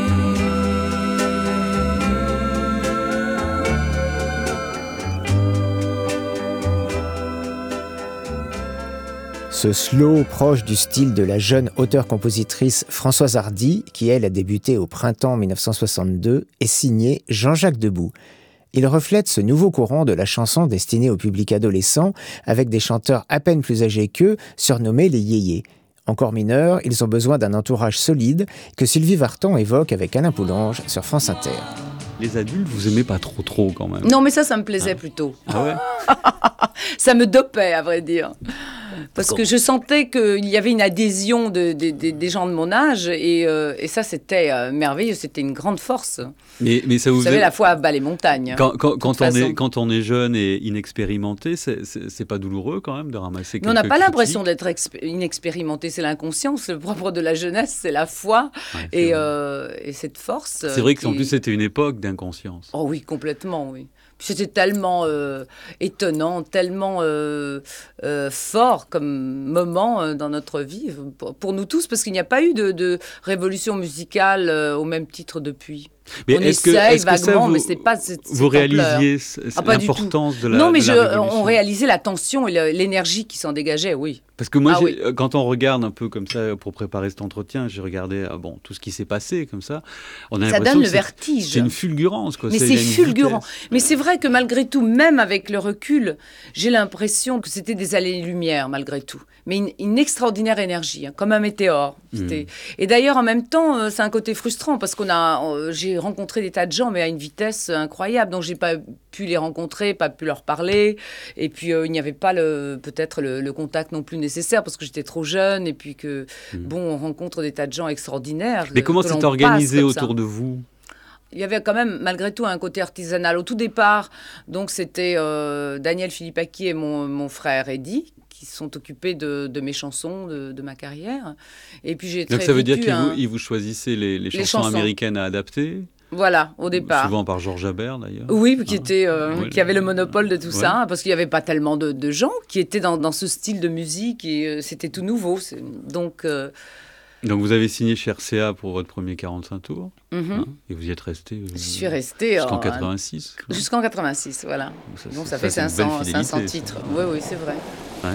Speaker 4: Ce slow proche du style de la jeune auteure-compositrice Françoise Hardy, qui elle a débuté au printemps mille neuf cent soixante-deux, est signé Jean-Jacques Debout. Il reflète ce nouveau courant de la chanson destinée au public adolescent, avec des chanteurs à peine plus âgés qu'eux, surnommés les yéyés. Encore mineurs, ils ont besoin d'un entourage solide que Sylvie Vartan évoque avec Alain Poulange sur France Inter.
Speaker 8: Les adultes, vous aimez pas trop trop quand même.
Speaker 7: Non, mais ça, ça me plaisait
Speaker 8: ah.
Speaker 7: plutôt.
Speaker 8: Ah ouais.
Speaker 7: Ça me dopait, à vrai dire. Parce que je sentais qu'il y avait une adhésion de, de, de, des gens de mon âge et, euh, et ça, c'était euh, merveilleux, c'était une grande force.
Speaker 8: Mais, mais ça vous,
Speaker 7: vous savez, la foi abat les montagnes.
Speaker 8: Quand, quand, quand, on est, quand on est jeune et inexpérimenté, c'est, c'est, c'est pas douloureux quand même de ramasser quelques
Speaker 7: mais on n'a pas
Speaker 8: critiques.
Speaker 7: l'impression d'être exp- inexpérimenté, c'est l'inconscience. Le propre de la jeunesse, c'est la foi ouais, c'est et, euh, et cette force.
Speaker 8: C'est vrai qu'en
Speaker 7: et...
Speaker 8: plus, c'était une époque d'inconscience.
Speaker 7: Oh oui, complètement, oui. C'était tellement euh, étonnant, tellement euh, euh, fort comme moment euh, dans notre vie, pour, pour nous tous, parce qu'il n'y a pas eu de, de révolution musicale euh, au même titre depuis.
Speaker 8: Mais
Speaker 7: on
Speaker 8: est-ce
Speaker 7: essaye
Speaker 8: que, est-ce
Speaker 7: vaguement,
Speaker 8: que ça, vous,
Speaker 7: mais c'est pas cette, cette
Speaker 8: vous réalisiez
Speaker 7: ah, pas
Speaker 8: l'importance de la
Speaker 7: Non, mais
Speaker 8: de
Speaker 7: je,
Speaker 8: la
Speaker 7: on réalisait la tension et l'énergie qui s'en dégageait, oui.
Speaker 8: Parce que moi,
Speaker 7: ah, oui.
Speaker 8: quand on regarde un peu comme ça pour préparer cet entretien, j'ai regardé bon, tout ce qui s'est passé comme ça. On a
Speaker 7: ça donne le c'est, vertige.
Speaker 8: C'est une fulgurance. Quoi.
Speaker 7: Mais c'est, c'est fulgurant. Mais c'est vrai que malgré tout, même avec le recul, j'ai l'impression que c'était des allées-lumière malgré tout. Mais une, une extraordinaire énergie, hein, comme un météore. C'était... Mmh. Et d'ailleurs, en même temps, c'est un côté frustrant parce qu'on a, euh, j'ai rencontré des tas de gens, mais à une vitesse incroyable. Donc, j'ai pas pu les rencontrer, pas pu leur parler. Et puis, euh, il n'y avait pas le, peut-être le, le contact non plus nécessaire parce que j'étais trop jeune. Et puis que, mmh. bon, on rencontre des tas de gens extraordinaires.
Speaker 8: Mais comment c'est organisé autour
Speaker 7: ça.
Speaker 8: de vous ?
Speaker 7: Il y avait quand même, malgré tout, un côté artisanal. Au tout départ, donc, c'était euh, Daniel Philippaki et mon, mon frère Eddy qui se sont occupés de, de mes chansons, de, de ma carrière. Et puis, j'ai
Speaker 8: donc,
Speaker 7: très
Speaker 8: ça veut dire qu'ils
Speaker 7: un...
Speaker 8: vous, ils vous choisissaient les, les, chansons, les chansons américaines à adapter ?
Speaker 7: Voilà, au départ.
Speaker 8: Souvent par Georges Habert, d'ailleurs.
Speaker 7: Oui, qui, ah. était, euh,
Speaker 8: ouais,
Speaker 7: qui avait le monopole de tout
Speaker 8: ouais.
Speaker 7: ça, parce qu'il n'y avait pas tellement de, de gens qui étaient dans, dans ce style de musique, et euh, c'était tout nouveau. C'est... Donc, euh...
Speaker 8: Donc, vous avez signé chez R C A pour votre premier quarante-cinq tours,
Speaker 7: mm-hmm.
Speaker 8: hein, et vous y êtes resté euh,
Speaker 7: Je suis restée
Speaker 8: jusqu'en
Speaker 7: en,
Speaker 8: quatre-vingt-six.
Speaker 7: Quoi. Jusqu'en quatre-vingt-six, voilà. Donc, ça, Donc, ça, ça fait cinq cents, cinq cents titres. Ça. Oui, oui, c'est vrai.
Speaker 8: Ouais.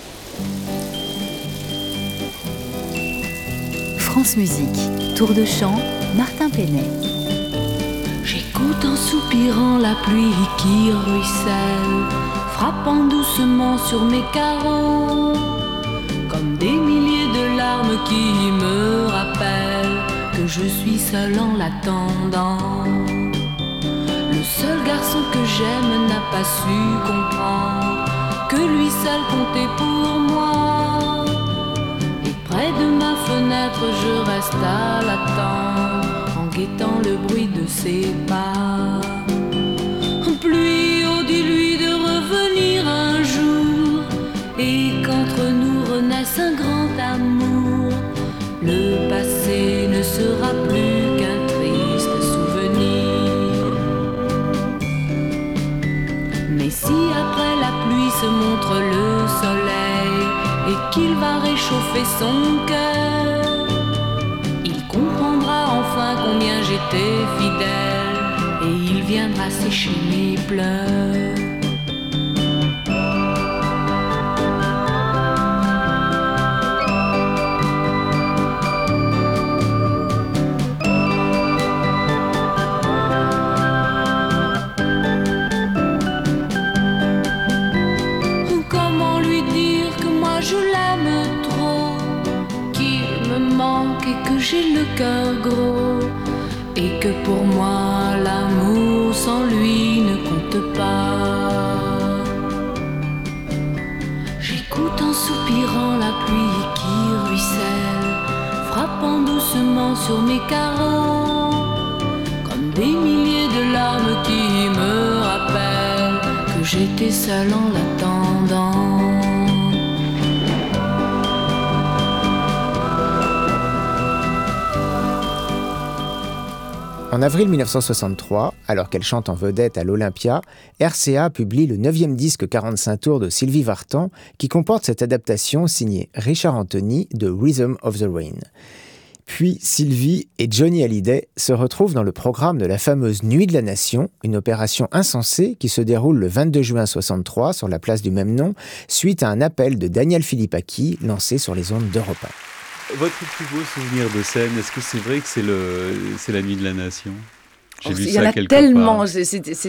Speaker 1: France Musique, tour de chant, Martin Penet.
Speaker 10: J'écoute en soupirant la pluie qui ruisselle, frappant doucement sur mes carreaux, comme des milliers de larmes qui me rappellent que je suis seule en l'attendant. Le seul garçon que j'aime n'a pas su comprendre que lui seul comptait pour moi. Et près de ma fenêtre, je reste à l'attendre, en guettant le bruit de ses pas. Pluie, oh dis-lui de revenir un jour, et qu'entre nous renaisse un grand amour. Le passé ne sera plus qu'un triste souvenir. Mais si après la pluie se montre le soleil, et qu'il va réchauffer son cœur, il comprendra enfin combien j'étais fidèle, et il viendra sécher mes pleurs. Comment lui dire que moi je l'aime trop, qu'il me manque et que j'ai le cœur gros, et que pour moi l'amour sans lui ne compte pas. J'écoute en soupirant la pluie qui ruisselle, frappant doucement sur mes carreaux, comme des milliers de larmes qui me rappellent que j'étais seule en l'attendant.
Speaker 4: En avril mille neuf cent soixante-trois, alors qu'elle chante en vedette à l'Olympia, R C A publie le neuvième disque quarante-cinq tours de Sylvie Vartan, qui comporte cette adaptation signée Richard Anthony de Rhythm of the Rain. Puis Sylvie et Johnny Hallyday se retrouvent dans le programme de la fameuse Nuit de la Nation, une opération insensée qui se déroule le vingt-deux juin soixante-trois sur la place du même nom, suite à un appel de Daniel Philippaki lancé sur les ondes d'Europe un.
Speaker 8: Votre plus beau souvenir de scène, est-ce que c'est vrai que c'est, le, c'est la Nuit de la Nation ? J'ai
Speaker 7: oh,
Speaker 8: lu
Speaker 7: ça
Speaker 8: quelque part.
Speaker 7: Il y en a tellement, c'est, c'est, c'est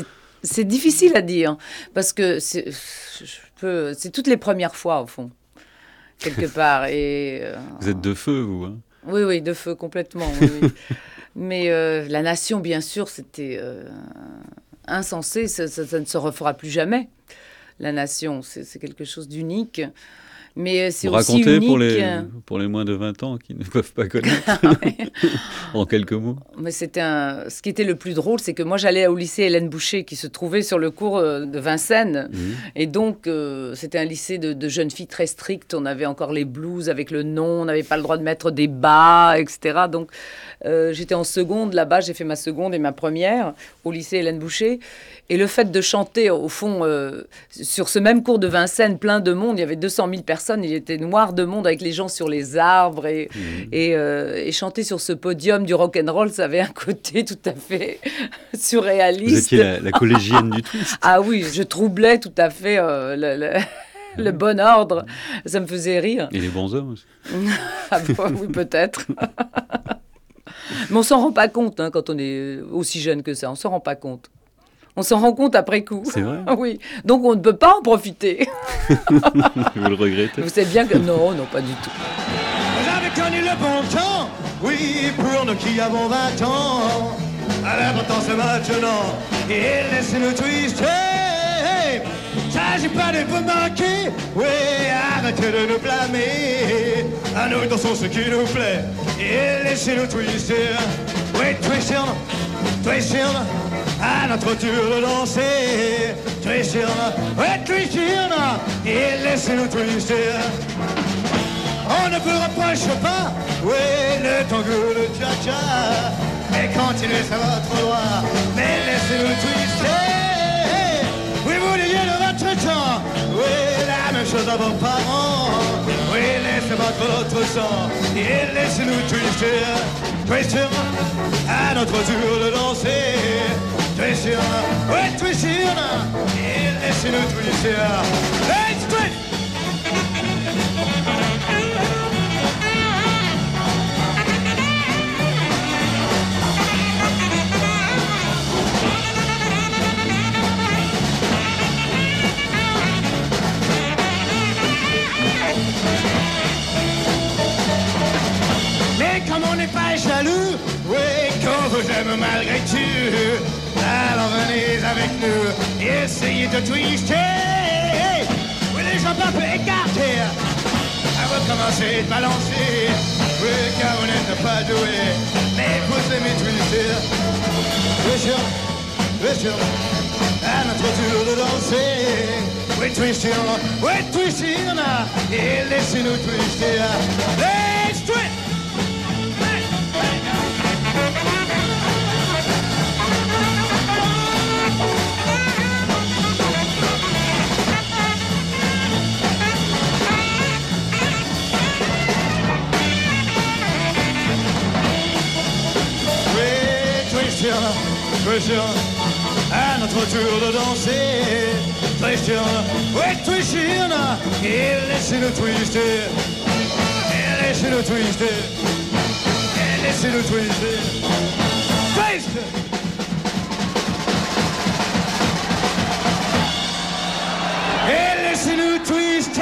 Speaker 7: C'est difficile à dire, parce que c'est, je peux, c'est toutes les premières fois, au fond, quelque part. Et, euh,
Speaker 8: vous êtes de feu, vous, hein?
Speaker 7: Oui, oui, de feu, complètement. Oui, oui. Mais euh, la nation, bien sûr, c'était euh, insensé. Ça, ça, ça ne se refera plus jamais. La nation, c'est, c'est quelque chose d'unique. Mais c'est
Speaker 8: vous
Speaker 7: aussi
Speaker 8: racontez
Speaker 7: unique...
Speaker 8: pour les, pour les moins de vingt ans qui ne peuvent pas connaître, en quelques mots.
Speaker 7: Mais c'était un... Ce qui était le plus drôle, c'est que moi, j'allais au lycée Hélène Boucher, qui se trouvait sur le cours de Vincennes. Mmh. Et donc, euh, c'était un lycée de, de jeunes filles très strict. On avait encore les blouses avec le nom. On n'avait pas le droit de mettre des bas, et cetera. Donc, euh, j'étais en seconde là-bas. J'ai fait ma seconde et ma première au lycée Hélène Boucher. Et le fait de chanter, au fond, euh, sur ce même cours de Vincennes, plein de monde, il y avait deux cent mille personnes, il était noir de monde avec les gens sur les arbres et, mmh. et, euh, et chanter sur ce podium du rock'n'roll, ça avait un côté tout à fait surréaliste.
Speaker 8: Vous étiez la, la collégienne du twist.
Speaker 7: Ah oui, je troublais tout à fait euh, le, le, le bon ordre, ça me faisait rire.
Speaker 8: Et les bons hommes aussi.
Speaker 7: Ah bah, oui, peut-être. Mais on s'en rend pas compte hein, quand on est aussi jeune que ça, on s'en rend pas compte. On s'en rend compte après coup.
Speaker 8: C'est vrai.
Speaker 7: Oui. Donc on ne peut pas en profiter.
Speaker 8: Vous le regrettez?
Speaker 7: Vous savez bien que... Non, non, pas du tout.
Speaker 14: Vous avez connu le bon temps, oui, pour nous qui avons vingt ans. À l'important c'est maintenant, et laissez-nous twister. S'agit pas de vous manquer, oui, arrêtez de nous blâmer. À nous dansons ce qui nous plaît, et laissez-nous twister. Oui, twister, twister. À notre tour de danser, twister, ouais, twister, et laissez-nous twister. On ne vous reproche pas, oui, le tango, le cha-cha, et continuez à votre droit, mais laissez-nous twister. Oui, vous l'ayez de votre temps, oui, la même chose à vos parents, oui, laissez battre notre sang, et laissez-nous twister, twister, à notre tour de danser. Twister, ouais, twister, et laissez-nous twister. Hey, twist! Mais comme on n'est pas jaloux, oui, qu'on vous aime malgré tout, alors venez avec nous et essayez de twister. Oui, les jambes un peu écartées, à vous commencer de balancer. Oui, car vous n'êtes pas doué, mais vous aimez twister. Twister, twister, à notre tour de danser. Oui, twister, oui, twister, et laissez-nous twister. Let's twist! Twister, à notre tour de danser. Twister, ouais, twister, et laissez-nous twister. Et laissez-nous twister. Et laissez-nous twister. Twist! Et laissez-nous twister.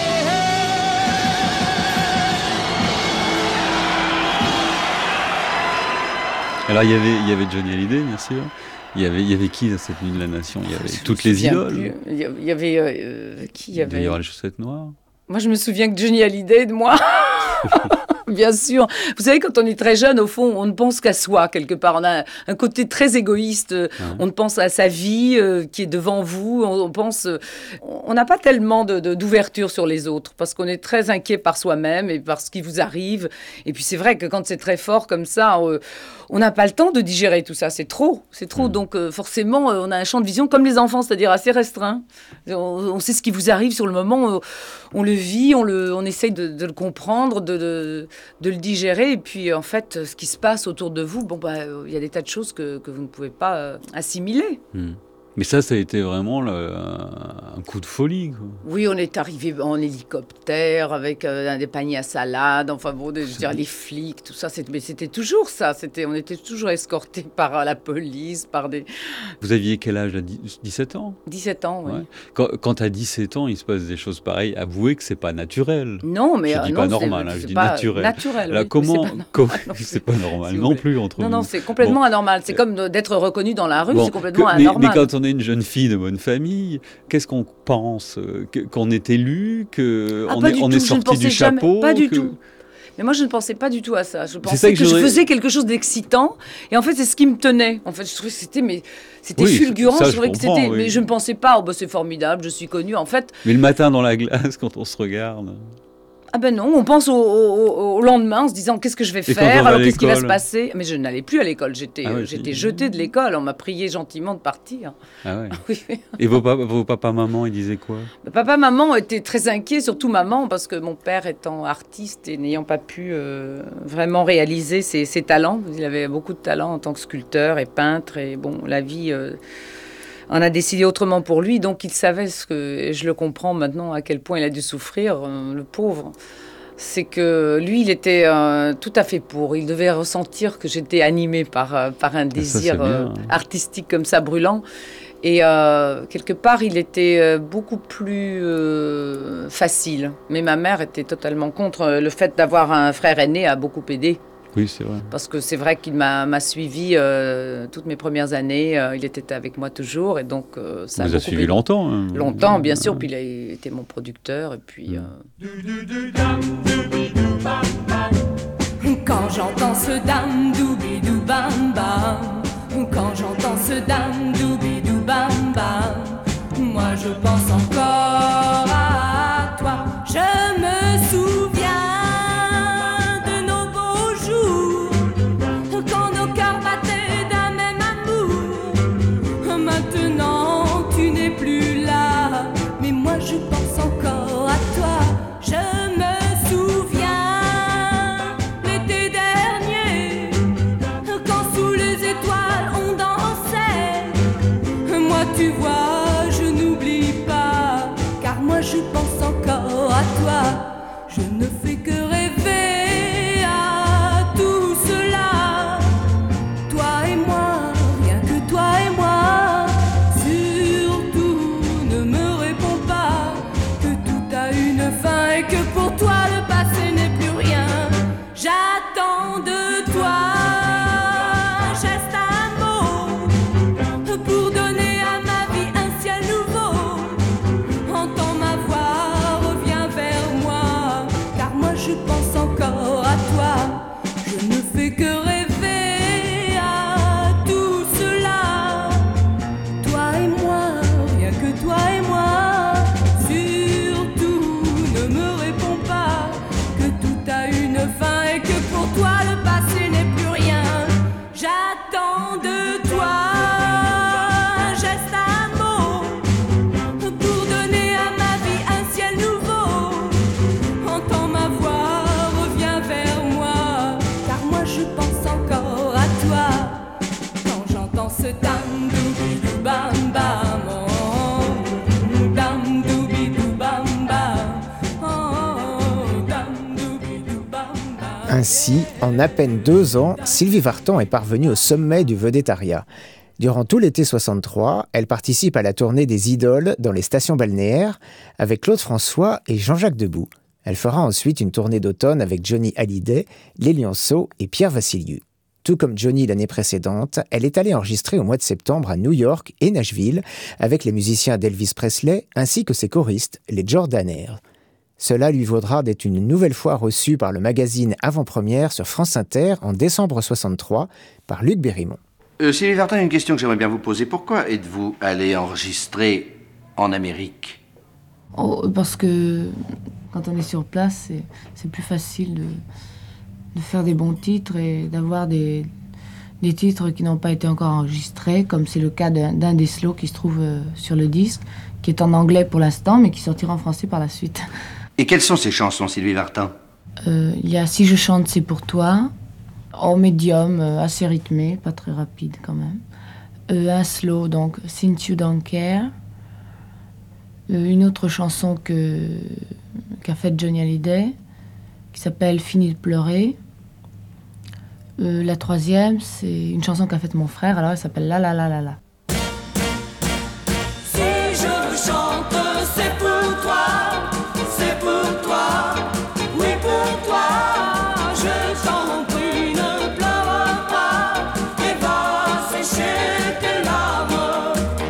Speaker 8: Alors, il y avait, il y avait Johnny Hallyday, bien sûr. Il y avait, il y avait qui dans cette nuit de la nation? Il y avait toutes les idoles.
Speaker 7: Plus. Il y avait euh, qui il y avait...
Speaker 8: Il y avait les chaussettes noires.
Speaker 7: Moi, je me souviens que Johnny Hallyday de moi. Bien sûr. Vous savez, quand on est très jeune, au fond, on ne pense qu'à soi, quelque part. On a un côté très égoïste. Ouais. On pense à sa vie euh, qui est devant vous. On, on pense... Euh, on n'a pas tellement de, de, d'ouverture sur les autres parce qu'on est très inquiet par soi-même et par ce qui vous arrive. Et puis, c'est vrai que quand c'est très fort comme ça, euh, on n'a pas le temps de digérer tout ça. C'est trop. C'est trop. Mmh. Donc, euh, forcément, euh, on a un champ de vision comme les enfants, c'est-à-dire assez restreint. On, on sait ce qui vous arrive sur le moment. On, on le vit, on, le, on essaye de, de le comprendre, de... de de le digérer, et puis en fait, ce qui se passe autour de vous, bon, bah, il y a des tas de choses que, que vous ne pouvez pas euh, assimiler.
Speaker 8: Mmh. Mais ça, ça a été vraiment le, un coup de folie, quoi.
Speaker 7: Oui, on est arrivé en hélicoptère avec euh, des paniers à salade, enfin bon, de, je veux dire, les flics, tout ça. Mais c'était toujours ça. C'était, on était toujours escortés par euh, la police, par des...
Speaker 8: Vous aviez quel âge, là, dix-sept ans?
Speaker 7: dix-sept ans, oui.
Speaker 8: Ouais. Quand, quand à dix-sept ans, il se passe des choses pareilles, avouez que c'est pas naturel.
Speaker 7: Non, mais...
Speaker 8: Je
Speaker 7: euh,
Speaker 8: dis
Speaker 7: non,
Speaker 8: pas normal, hein, je dis naturel.
Speaker 7: Naturel,
Speaker 8: là,
Speaker 7: oui,
Speaker 8: comment...
Speaker 7: C'est pas,
Speaker 8: comment...
Speaker 7: non,
Speaker 8: c'est pas normal
Speaker 7: si
Speaker 8: non plus entre
Speaker 7: non,
Speaker 8: vous.
Speaker 7: Non, non, c'est complètement bon. anormal. C'est comme d'être reconnu dans la rue, bon. c'est complètement
Speaker 8: que, mais,
Speaker 7: anormal.
Speaker 8: Mais quand on est une jeune fille de bonne famille, qu'est-ce qu'on pense que, qu'on est élu, qu'on
Speaker 7: ah,
Speaker 8: est, on est sorti du
Speaker 7: jamais,
Speaker 8: chapeau
Speaker 7: Pas du
Speaker 8: que...
Speaker 7: tout. Mais moi, je ne pensais pas du tout à ça. Je pensais
Speaker 8: ça que,
Speaker 7: que
Speaker 8: je
Speaker 7: je faisais quelque chose d'excitant. Et en fait, c'est ce qui me tenait. En fait, je trouvais que c'était, mais, c'était
Speaker 8: oui,
Speaker 7: fulgurant.
Speaker 8: ça,
Speaker 7: je trouvais
Speaker 8: je
Speaker 7: que c'était,
Speaker 8: oui.
Speaker 7: mais je ne pensais pas, oh, bah, c'est formidable, je suis connue. En fait.
Speaker 8: Mais le matin dans la glace, quand on se regarde.
Speaker 7: Ah ben non, on pense au, au, au lendemain en se disant qu'est-ce que je vais faire, alors qu'est-ce qui va se passer. Mais je n'allais plus à l'école, j'étais, ah ouais, j'étais jetée de l'école, on m'a prié gentiment de partir.
Speaker 8: Ah ouais. Oui. Et vos, papa, vos papa, maman, ils disaient quoi?
Speaker 7: Papa, maman étaient très inquiets, surtout maman, parce que mon père étant artiste et n'ayant pas pu euh, vraiment réaliser ses, ses talents, il avait beaucoup de talent en tant que sculpteur et peintre, et bon, la vie... Euh, on a décidé autrement pour lui, donc il savait ce que... Je le comprends maintenant à quel point il a dû souffrir, euh, le pauvre. C'est que lui, il était euh, tout à fait pour. Il devait ressentir que j'étais animée par, euh, par un désir ça, euh, artistique comme ça, brûlant. Et euh, quelque part, il était euh, beaucoup plus euh, facile. Mais ma mère était totalement contre. Le fait d'avoir un frère aîné a beaucoup aidé.
Speaker 8: Oui, c'est vrai.
Speaker 7: Parce que c'est vrai qu'il m'a, m'a suivi euh, toutes mes premières années. Euh, il était avec moi toujours. Et donc, euh, ça
Speaker 8: a beaucoup suivi aidé. longtemps. Hein.
Speaker 7: Longtemps, bien sûr. Puis il a été mon producteur. Et puis... Euh...
Speaker 10: Quand j'entends ce dam doubidou bam bam, quand j'entends ce dam doubidou bam bam, moi je pense encore à toi. Je me souviens de nos beaux jours, quand nos cœurs battaient d'un même amour. Maintenant tu n'es plus là, mais moi je pense encore à toi. Je me souviens l'été dernier, quand sous les étoiles on dansait. Moi tu vois, je n'oublie pas, car moi je pense encore à toi. Je ne fais que rêver à tout cela. Toi et moi, rien que toi et moi. Surtout ne me réponds pas que tout a une fin et que pour toi le passé n'est plus rien. J'attends de toi juste un mot pour donner à ma vie un ciel nouveau. Entends ma voix, reviens vers moi, car moi je pense encore à toi. Je ne fais que rêver à tout cela. Toi et moi, rien que toi et moi. Surtout ne me réponds pas que tout a une fin et que pour toi le passé n'est plus rien. J'attends de toi juste un mot pour donner à ma vie un ciel nouveau. Entends ma voix, reviens vers moi, car moi je pense encore à toi. Quand j'entends ce dam doubidou bam bam, oh, dam doubidou bam bam, oh, dam doubidou bam bam.
Speaker 4: Ainsi, en à peine deux ans, Sylvie Vartan est parvenue au sommet du vedettariat. Durant tout l'été soixante-trois, elle participe à la tournée des idoles dans les stations balnéaires avec Claude François et Jean-Jacques Debout. Elle fera ensuite une tournée d'automne avec Johnny Hallyday, Les Lionceaux et Pierre Vassiliou. Tout comme Johnny l'année précédente, elle est allée enregistrer au mois de septembre à New York et Nashville avec les musiciens d'Elvis Presley ainsi que ses choristes, les Jordanaires. Cela lui vaudra d'être une nouvelle fois reçue par le magazine Avant-Première sur France Inter en décembre soixante-trois par Luc Bérimont.
Speaker 13: Euh, Sylvie Vartan, une question que j'aimerais bien vous poser. Pourquoi êtes-vous allé enregistrer en Amérique?
Speaker 2: Oh, parce que quand on est sur place, c'est, c'est plus facile de, de faire des bons titres et d'avoir des, des titres qui n'ont pas été encore enregistrés, comme c'est le cas d'un, d'un des slows qui se trouve euh, sur le disque, qui est en anglais pour l'instant, mais qui sortira en français par la suite.
Speaker 13: Et quelles sont ces chansons, Sylvie Vartan?
Speaker 2: euh, Il y a Si je chante, c'est pour toi, en médium, euh, assez rythmé, pas très rapide quand même. Euh, un slow, donc Since You Don't Care. Euh, une autre chanson que, qu'a faite Johnny Hallyday, qui s'appelle « Fini de pleurer ». Euh, la troisième, c'est une chanson qu'a faite mon frère, alors elle s'appelle « La la la la la ».
Speaker 10: Si je chante, c'est pour toi, c'est pour toi, oui pour toi. Je t'en prie, ne pleure pas et va sécher tes larmes.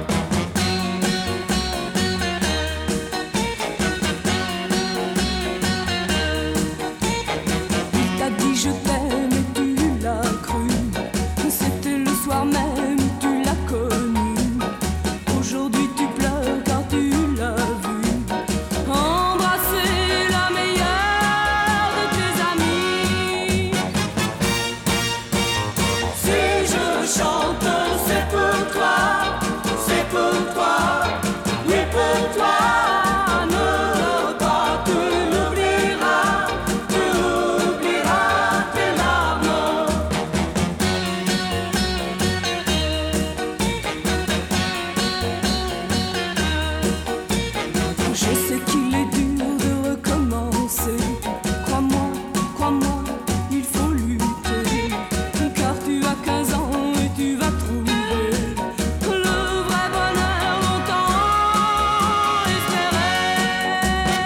Speaker 10: Il t'a dit je t'aime et tu l'as cru. C'était le soir même, tu l'as connu. Aujourd'hui tu pleures car tu l'as vu. Embrasser la meilleure de tes amis. Si je chante, c'est pour toi, c'est pour toi, oui pour toi. Ne pas, tu oublieras, tu oublieras tes larmes. Je sais qu'il est dur de recommencer. Crois-moi, crois-moi, il faut lutter. Car tu as quinze ans et tu vas trouver le vrai bonheur longtemps espéré.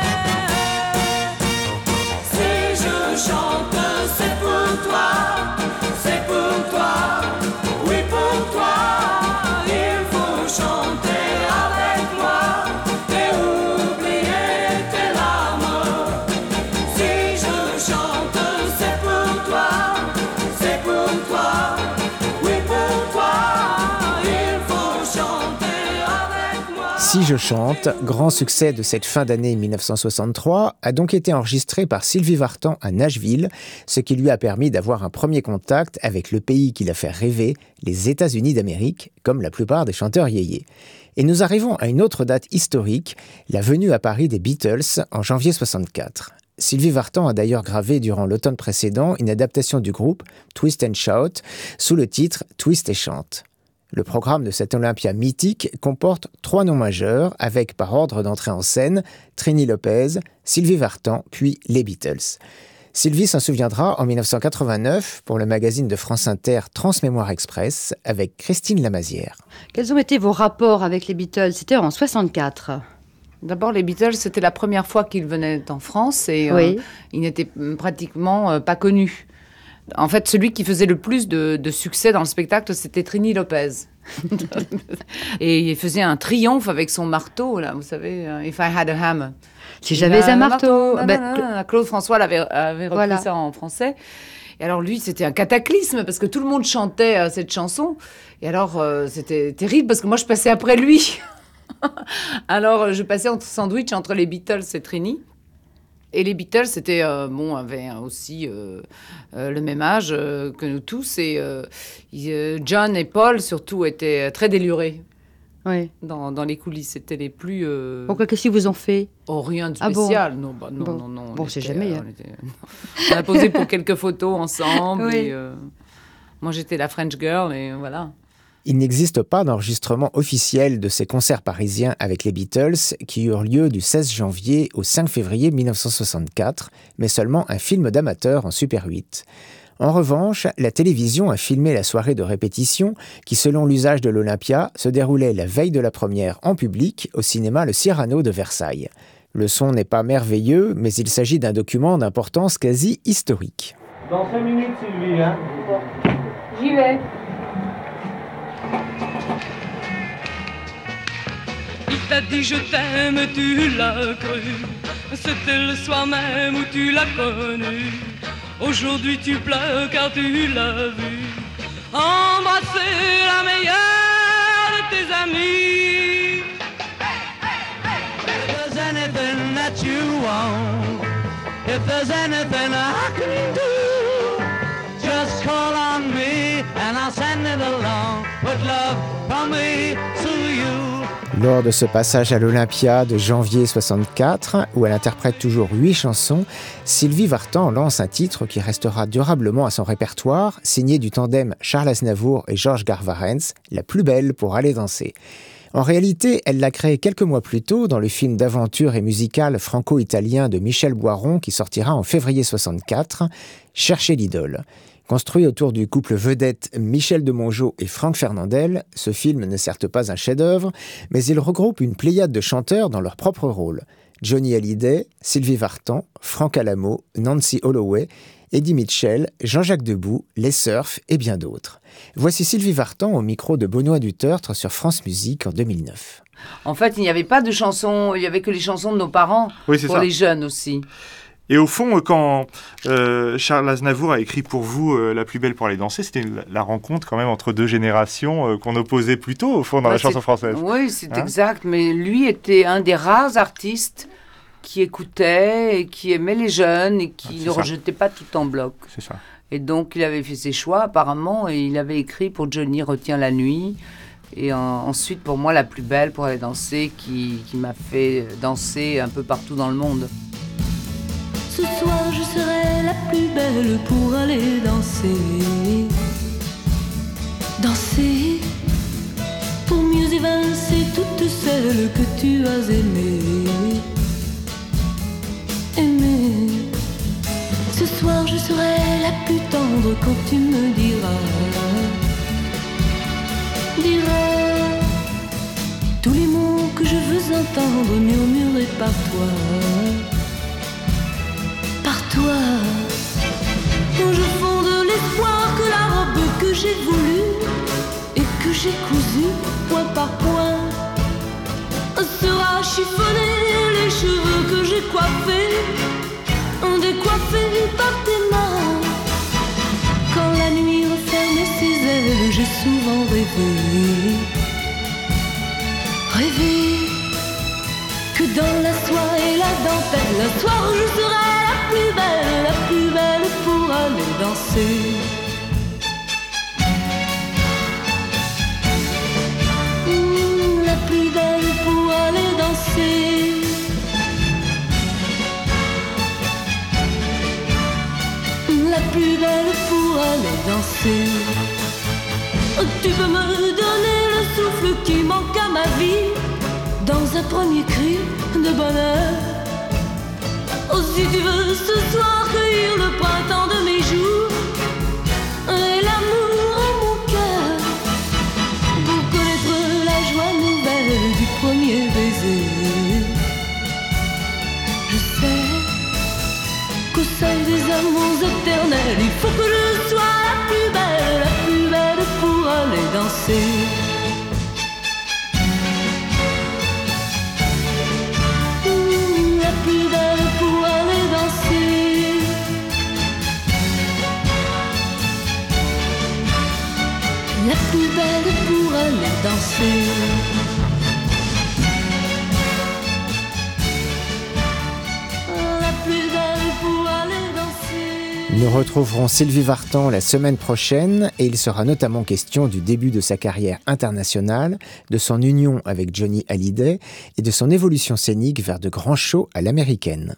Speaker 10: Si je chante, c'est pour toi, c'est pour toi, oui pour toi. Il faut chanter avec moi et oublier tes larmes. Si je chante, c'est pour toi, c'est pour toi, oui pour toi. Il faut chanter avec moi.
Speaker 4: Si je chante, grand succès de cette fin d'année mille neuf cent soixante-trois, a donc été enregistré par Sylvie Vartan à Nashville, ce qui lui a permis d'avoir un premier contact avec le pays qui l'a fait rêver, les États-Unis d'Amérique, comme la plupart des chanteurs yéyés. Et nous arrivons à une autre date historique, la venue à Paris des Beatles en janvier soixante-quatre. Sylvie Vartan a d'ailleurs gravé durant l'automne précédent une adaptation du groupe, Twist and Shout, sous le titre Twist et chante. Le programme de cet Olympia mythique comporte trois noms majeurs, avec par ordre d'entrée en scène Trini Lopez, Sylvie Vartan, puis les Beatles. Sylvie s'en souviendra en mille neuf cent quatre-vingt-neuf pour le magazine de France Inter Transmémoire Express avec Christine Lamazière.
Speaker 15: Quels ont été vos rapports avec les Beatles? C'était en soixante-quatre.
Speaker 7: D'abord, les Beatles, c'était la première fois qu'ils venaient en France et
Speaker 15: Oui.
Speaker 7: euh, ils n'étaient pratiquement euh, pas connus. En fait, celui qui faisait le plus de, de succès dans le spectacle, c'était Trini Lopez. Et il faisait un triomphe avec son marteau, là, vous savez, euh, If I Had a Hammer.
Speaker 15: Si j'avais un marteau.
Speaker 7: marteau
Speaker 15: Ben,
Speaker 7: nanana, Claude François l'avait, avait repris
Speaker 15: Voilà.
Speaker 7: ça en français. Et alors lui, c'était un cataclysme parce que tout le monde chantait euh, cette chanson. Et alors, euh, c'était terrible parce que moi, je passais après lui. Alors, je passais en sandwich entre les Beatles et Trini. Et les Beatles, c'était, euh, bon, avaient aussi euh, euh, le même âge euh, que nous tous. Et euh, ils, euh, John et Paul, surtout, étaient très délurés.
Speaker 15: Oui.
Speaker 7: Dans, dans les coulisses, c'était les plus... Euh...
Speaker 15: Pourquoi, qu'est-ce qu'ils vous ont fait?
Speaker 7: Oh, rien de
Speaker 15: Ah bon?
Speaker 7: spécial. Non, bah, non,
Speaker 15: Bon.
Speaker 7: non, non.
Speaker 15: Bon,
Speaker 7: on
Speaker 15: c'est
Speaker 7: était,
Speaker 15: jamais,
Speaker 7: euh,
Speaker 15: hein.
Speaker 7: on, était- on a posé pour quelques photos ensemble.
Speaker 15: Oui.
Speaker 7: Et, euh, moi, j'étais la French girl et voilà.
Speaker 4: Il n'existe pas d'enregistrement officiel de ces concerts parisiens avec les Beatles qui eurent lieu du seize janvier au cinq février mille neuf cent soixante-quatre, mais seulement un film d'amateur en Super huit. En revanche, la télévision a filmé la soirée de répétition qui, selon l'usage de l'Olympia, se déroulait la veille de la première en public au cinéma Le Cyrano de Versailles. Le son n'est pas merveilleux, mais il s'agit d'un document d'importance quasi historique.
Speaker 14: Dans cinq minutes, Sylvie, hein?
Speaker 2: J'y vais.
Speaker 10: Il t'a dit je t'aime, tu l'as cru. C'était le soir même où tu l'as connu. Aujourd'hui tu pleures car tu l'as vu. Embrasser la meilleure de tes amis.
Speaker 14: If there's anything that you want, if there's anything I can do, just call on me and I'll send it along with love from me to you.
Speaker 4: Lors de ce passage à l'Olympia de janvier soixante-quatre, où elle interprète toujours huit chansons, Sylvie Vartan lance un titre qui restera durablement à son répertoire, signé du tandem Charles Aznavour et Georges Garvarentz, La plus belle pour aller danser. En réalité, elle l'a créé quelques mois plus tôt dans le film d'aventure et musical franco-italien de Michel Boiron qui sortira en février soixante-quatre, Chercher l'idole. Construit autour du couple vedette Michel de Mongeau et Franck Fernandel, ce film n'est certes pas un chef-d'œuvre, mais il regroupe une pléiade de chanteurs dans leur propre rôle. Johnny Hallyday, Sylvie Vartan, Franck Alamo, Nancy Holloway, Eddie Mitchell, Jean-Jacques Debout, Les Surfs et bien d'autres. Voici Sylvie Vartan au micro de Benoît Dutertre sur France Musique en deux mille neuf.
Speaker 7: En fait, il n'y avait pas de chansons, il n'y avait que les chansons de nos parents, oui, pour ça. Les jeunes aussi.
Speaker 16: Et au fond, quand euh, Charles Aznavour a écrit pour vous euh, La plus belle pour aller danser, c'était la, la rencontre quand même entre deux générations euh, qu'on opposait plutôt au fond dans bah, la chanson française.
Speaker 7: Oui, c'est
Speaker 16: hein
Speaker 7: exact, mais lui était un des rares artistes qui écoutait et qui aimait les jeunes et qui ah, ne ça. rejetait pas tout en bloc.
Speaker 16: C'est ça.
Speaker 7: Et donc, il avait fait ses choix apparemment et il avait écrit pour Johnny Retiens la nuit. Et en, ensuite, pour moi, La plus belle pour aller danser qui, qui m'a fait danser un peu partout dans le monde.
Speaker 5: Ce soir je serai la plus belle pour aller danser. Danser pour mieux évincer toutes celles que tu as aimées. Aimer. Ce soir je serai la plus tendre quand tu me diras. Diras tous les mots que je veux entendre murmurés par toi. Toi, je fonde l'espoir que la robe que j'ai voulue et que j'ai cousue point par point sera chiffonnée, les cheveux que j'ai coiffés, décoiffés par tes mains. Quand la nuit referme ses ailes, j'ai souvent rêvé, rêvé que dans la soie et la dentelle, un soir je serai la plus belle, la plus belle pour aller danser. Mmh, la plus belle pour aller danser. La plus belle pour aller danser. Tu peux me donner le souffle qui manque à ma vie dans un premier cri de bonheur. Oh, si tu veux ce soir cueillir le printemps de mes jours et l'amour en mon cœur, pour connaître la joie nouvelle du premier baiser. Je sais qu'au sein des amours éternels, il faut que je sois la plus belle, la plus belle pour aller danser. La plus belle pour aller danser. La plus belle pour aller danser.
Speaker 4: Nous retrouverons Sylvie Vartan la semaine prochaine et il sera notamment question du début de sa carrière internationale, de son union avec Johnny Hallyday et de son évolution scénique vers de grands shows à l'américaine.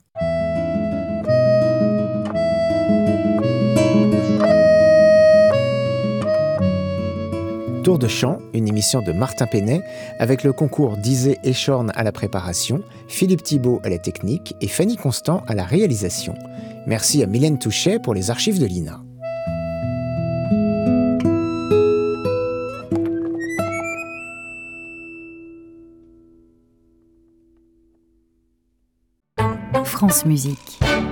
Speaker 4: Tour de chant, une émission de Martin Penet, avec le concours d'Isée Echorn à la préparation, Philippe Thibault à la technique et Fanny Constant à la réalisation. Merci à Mylène Touchet pour les archives de l'I N
Speaker 1: A. France Musique.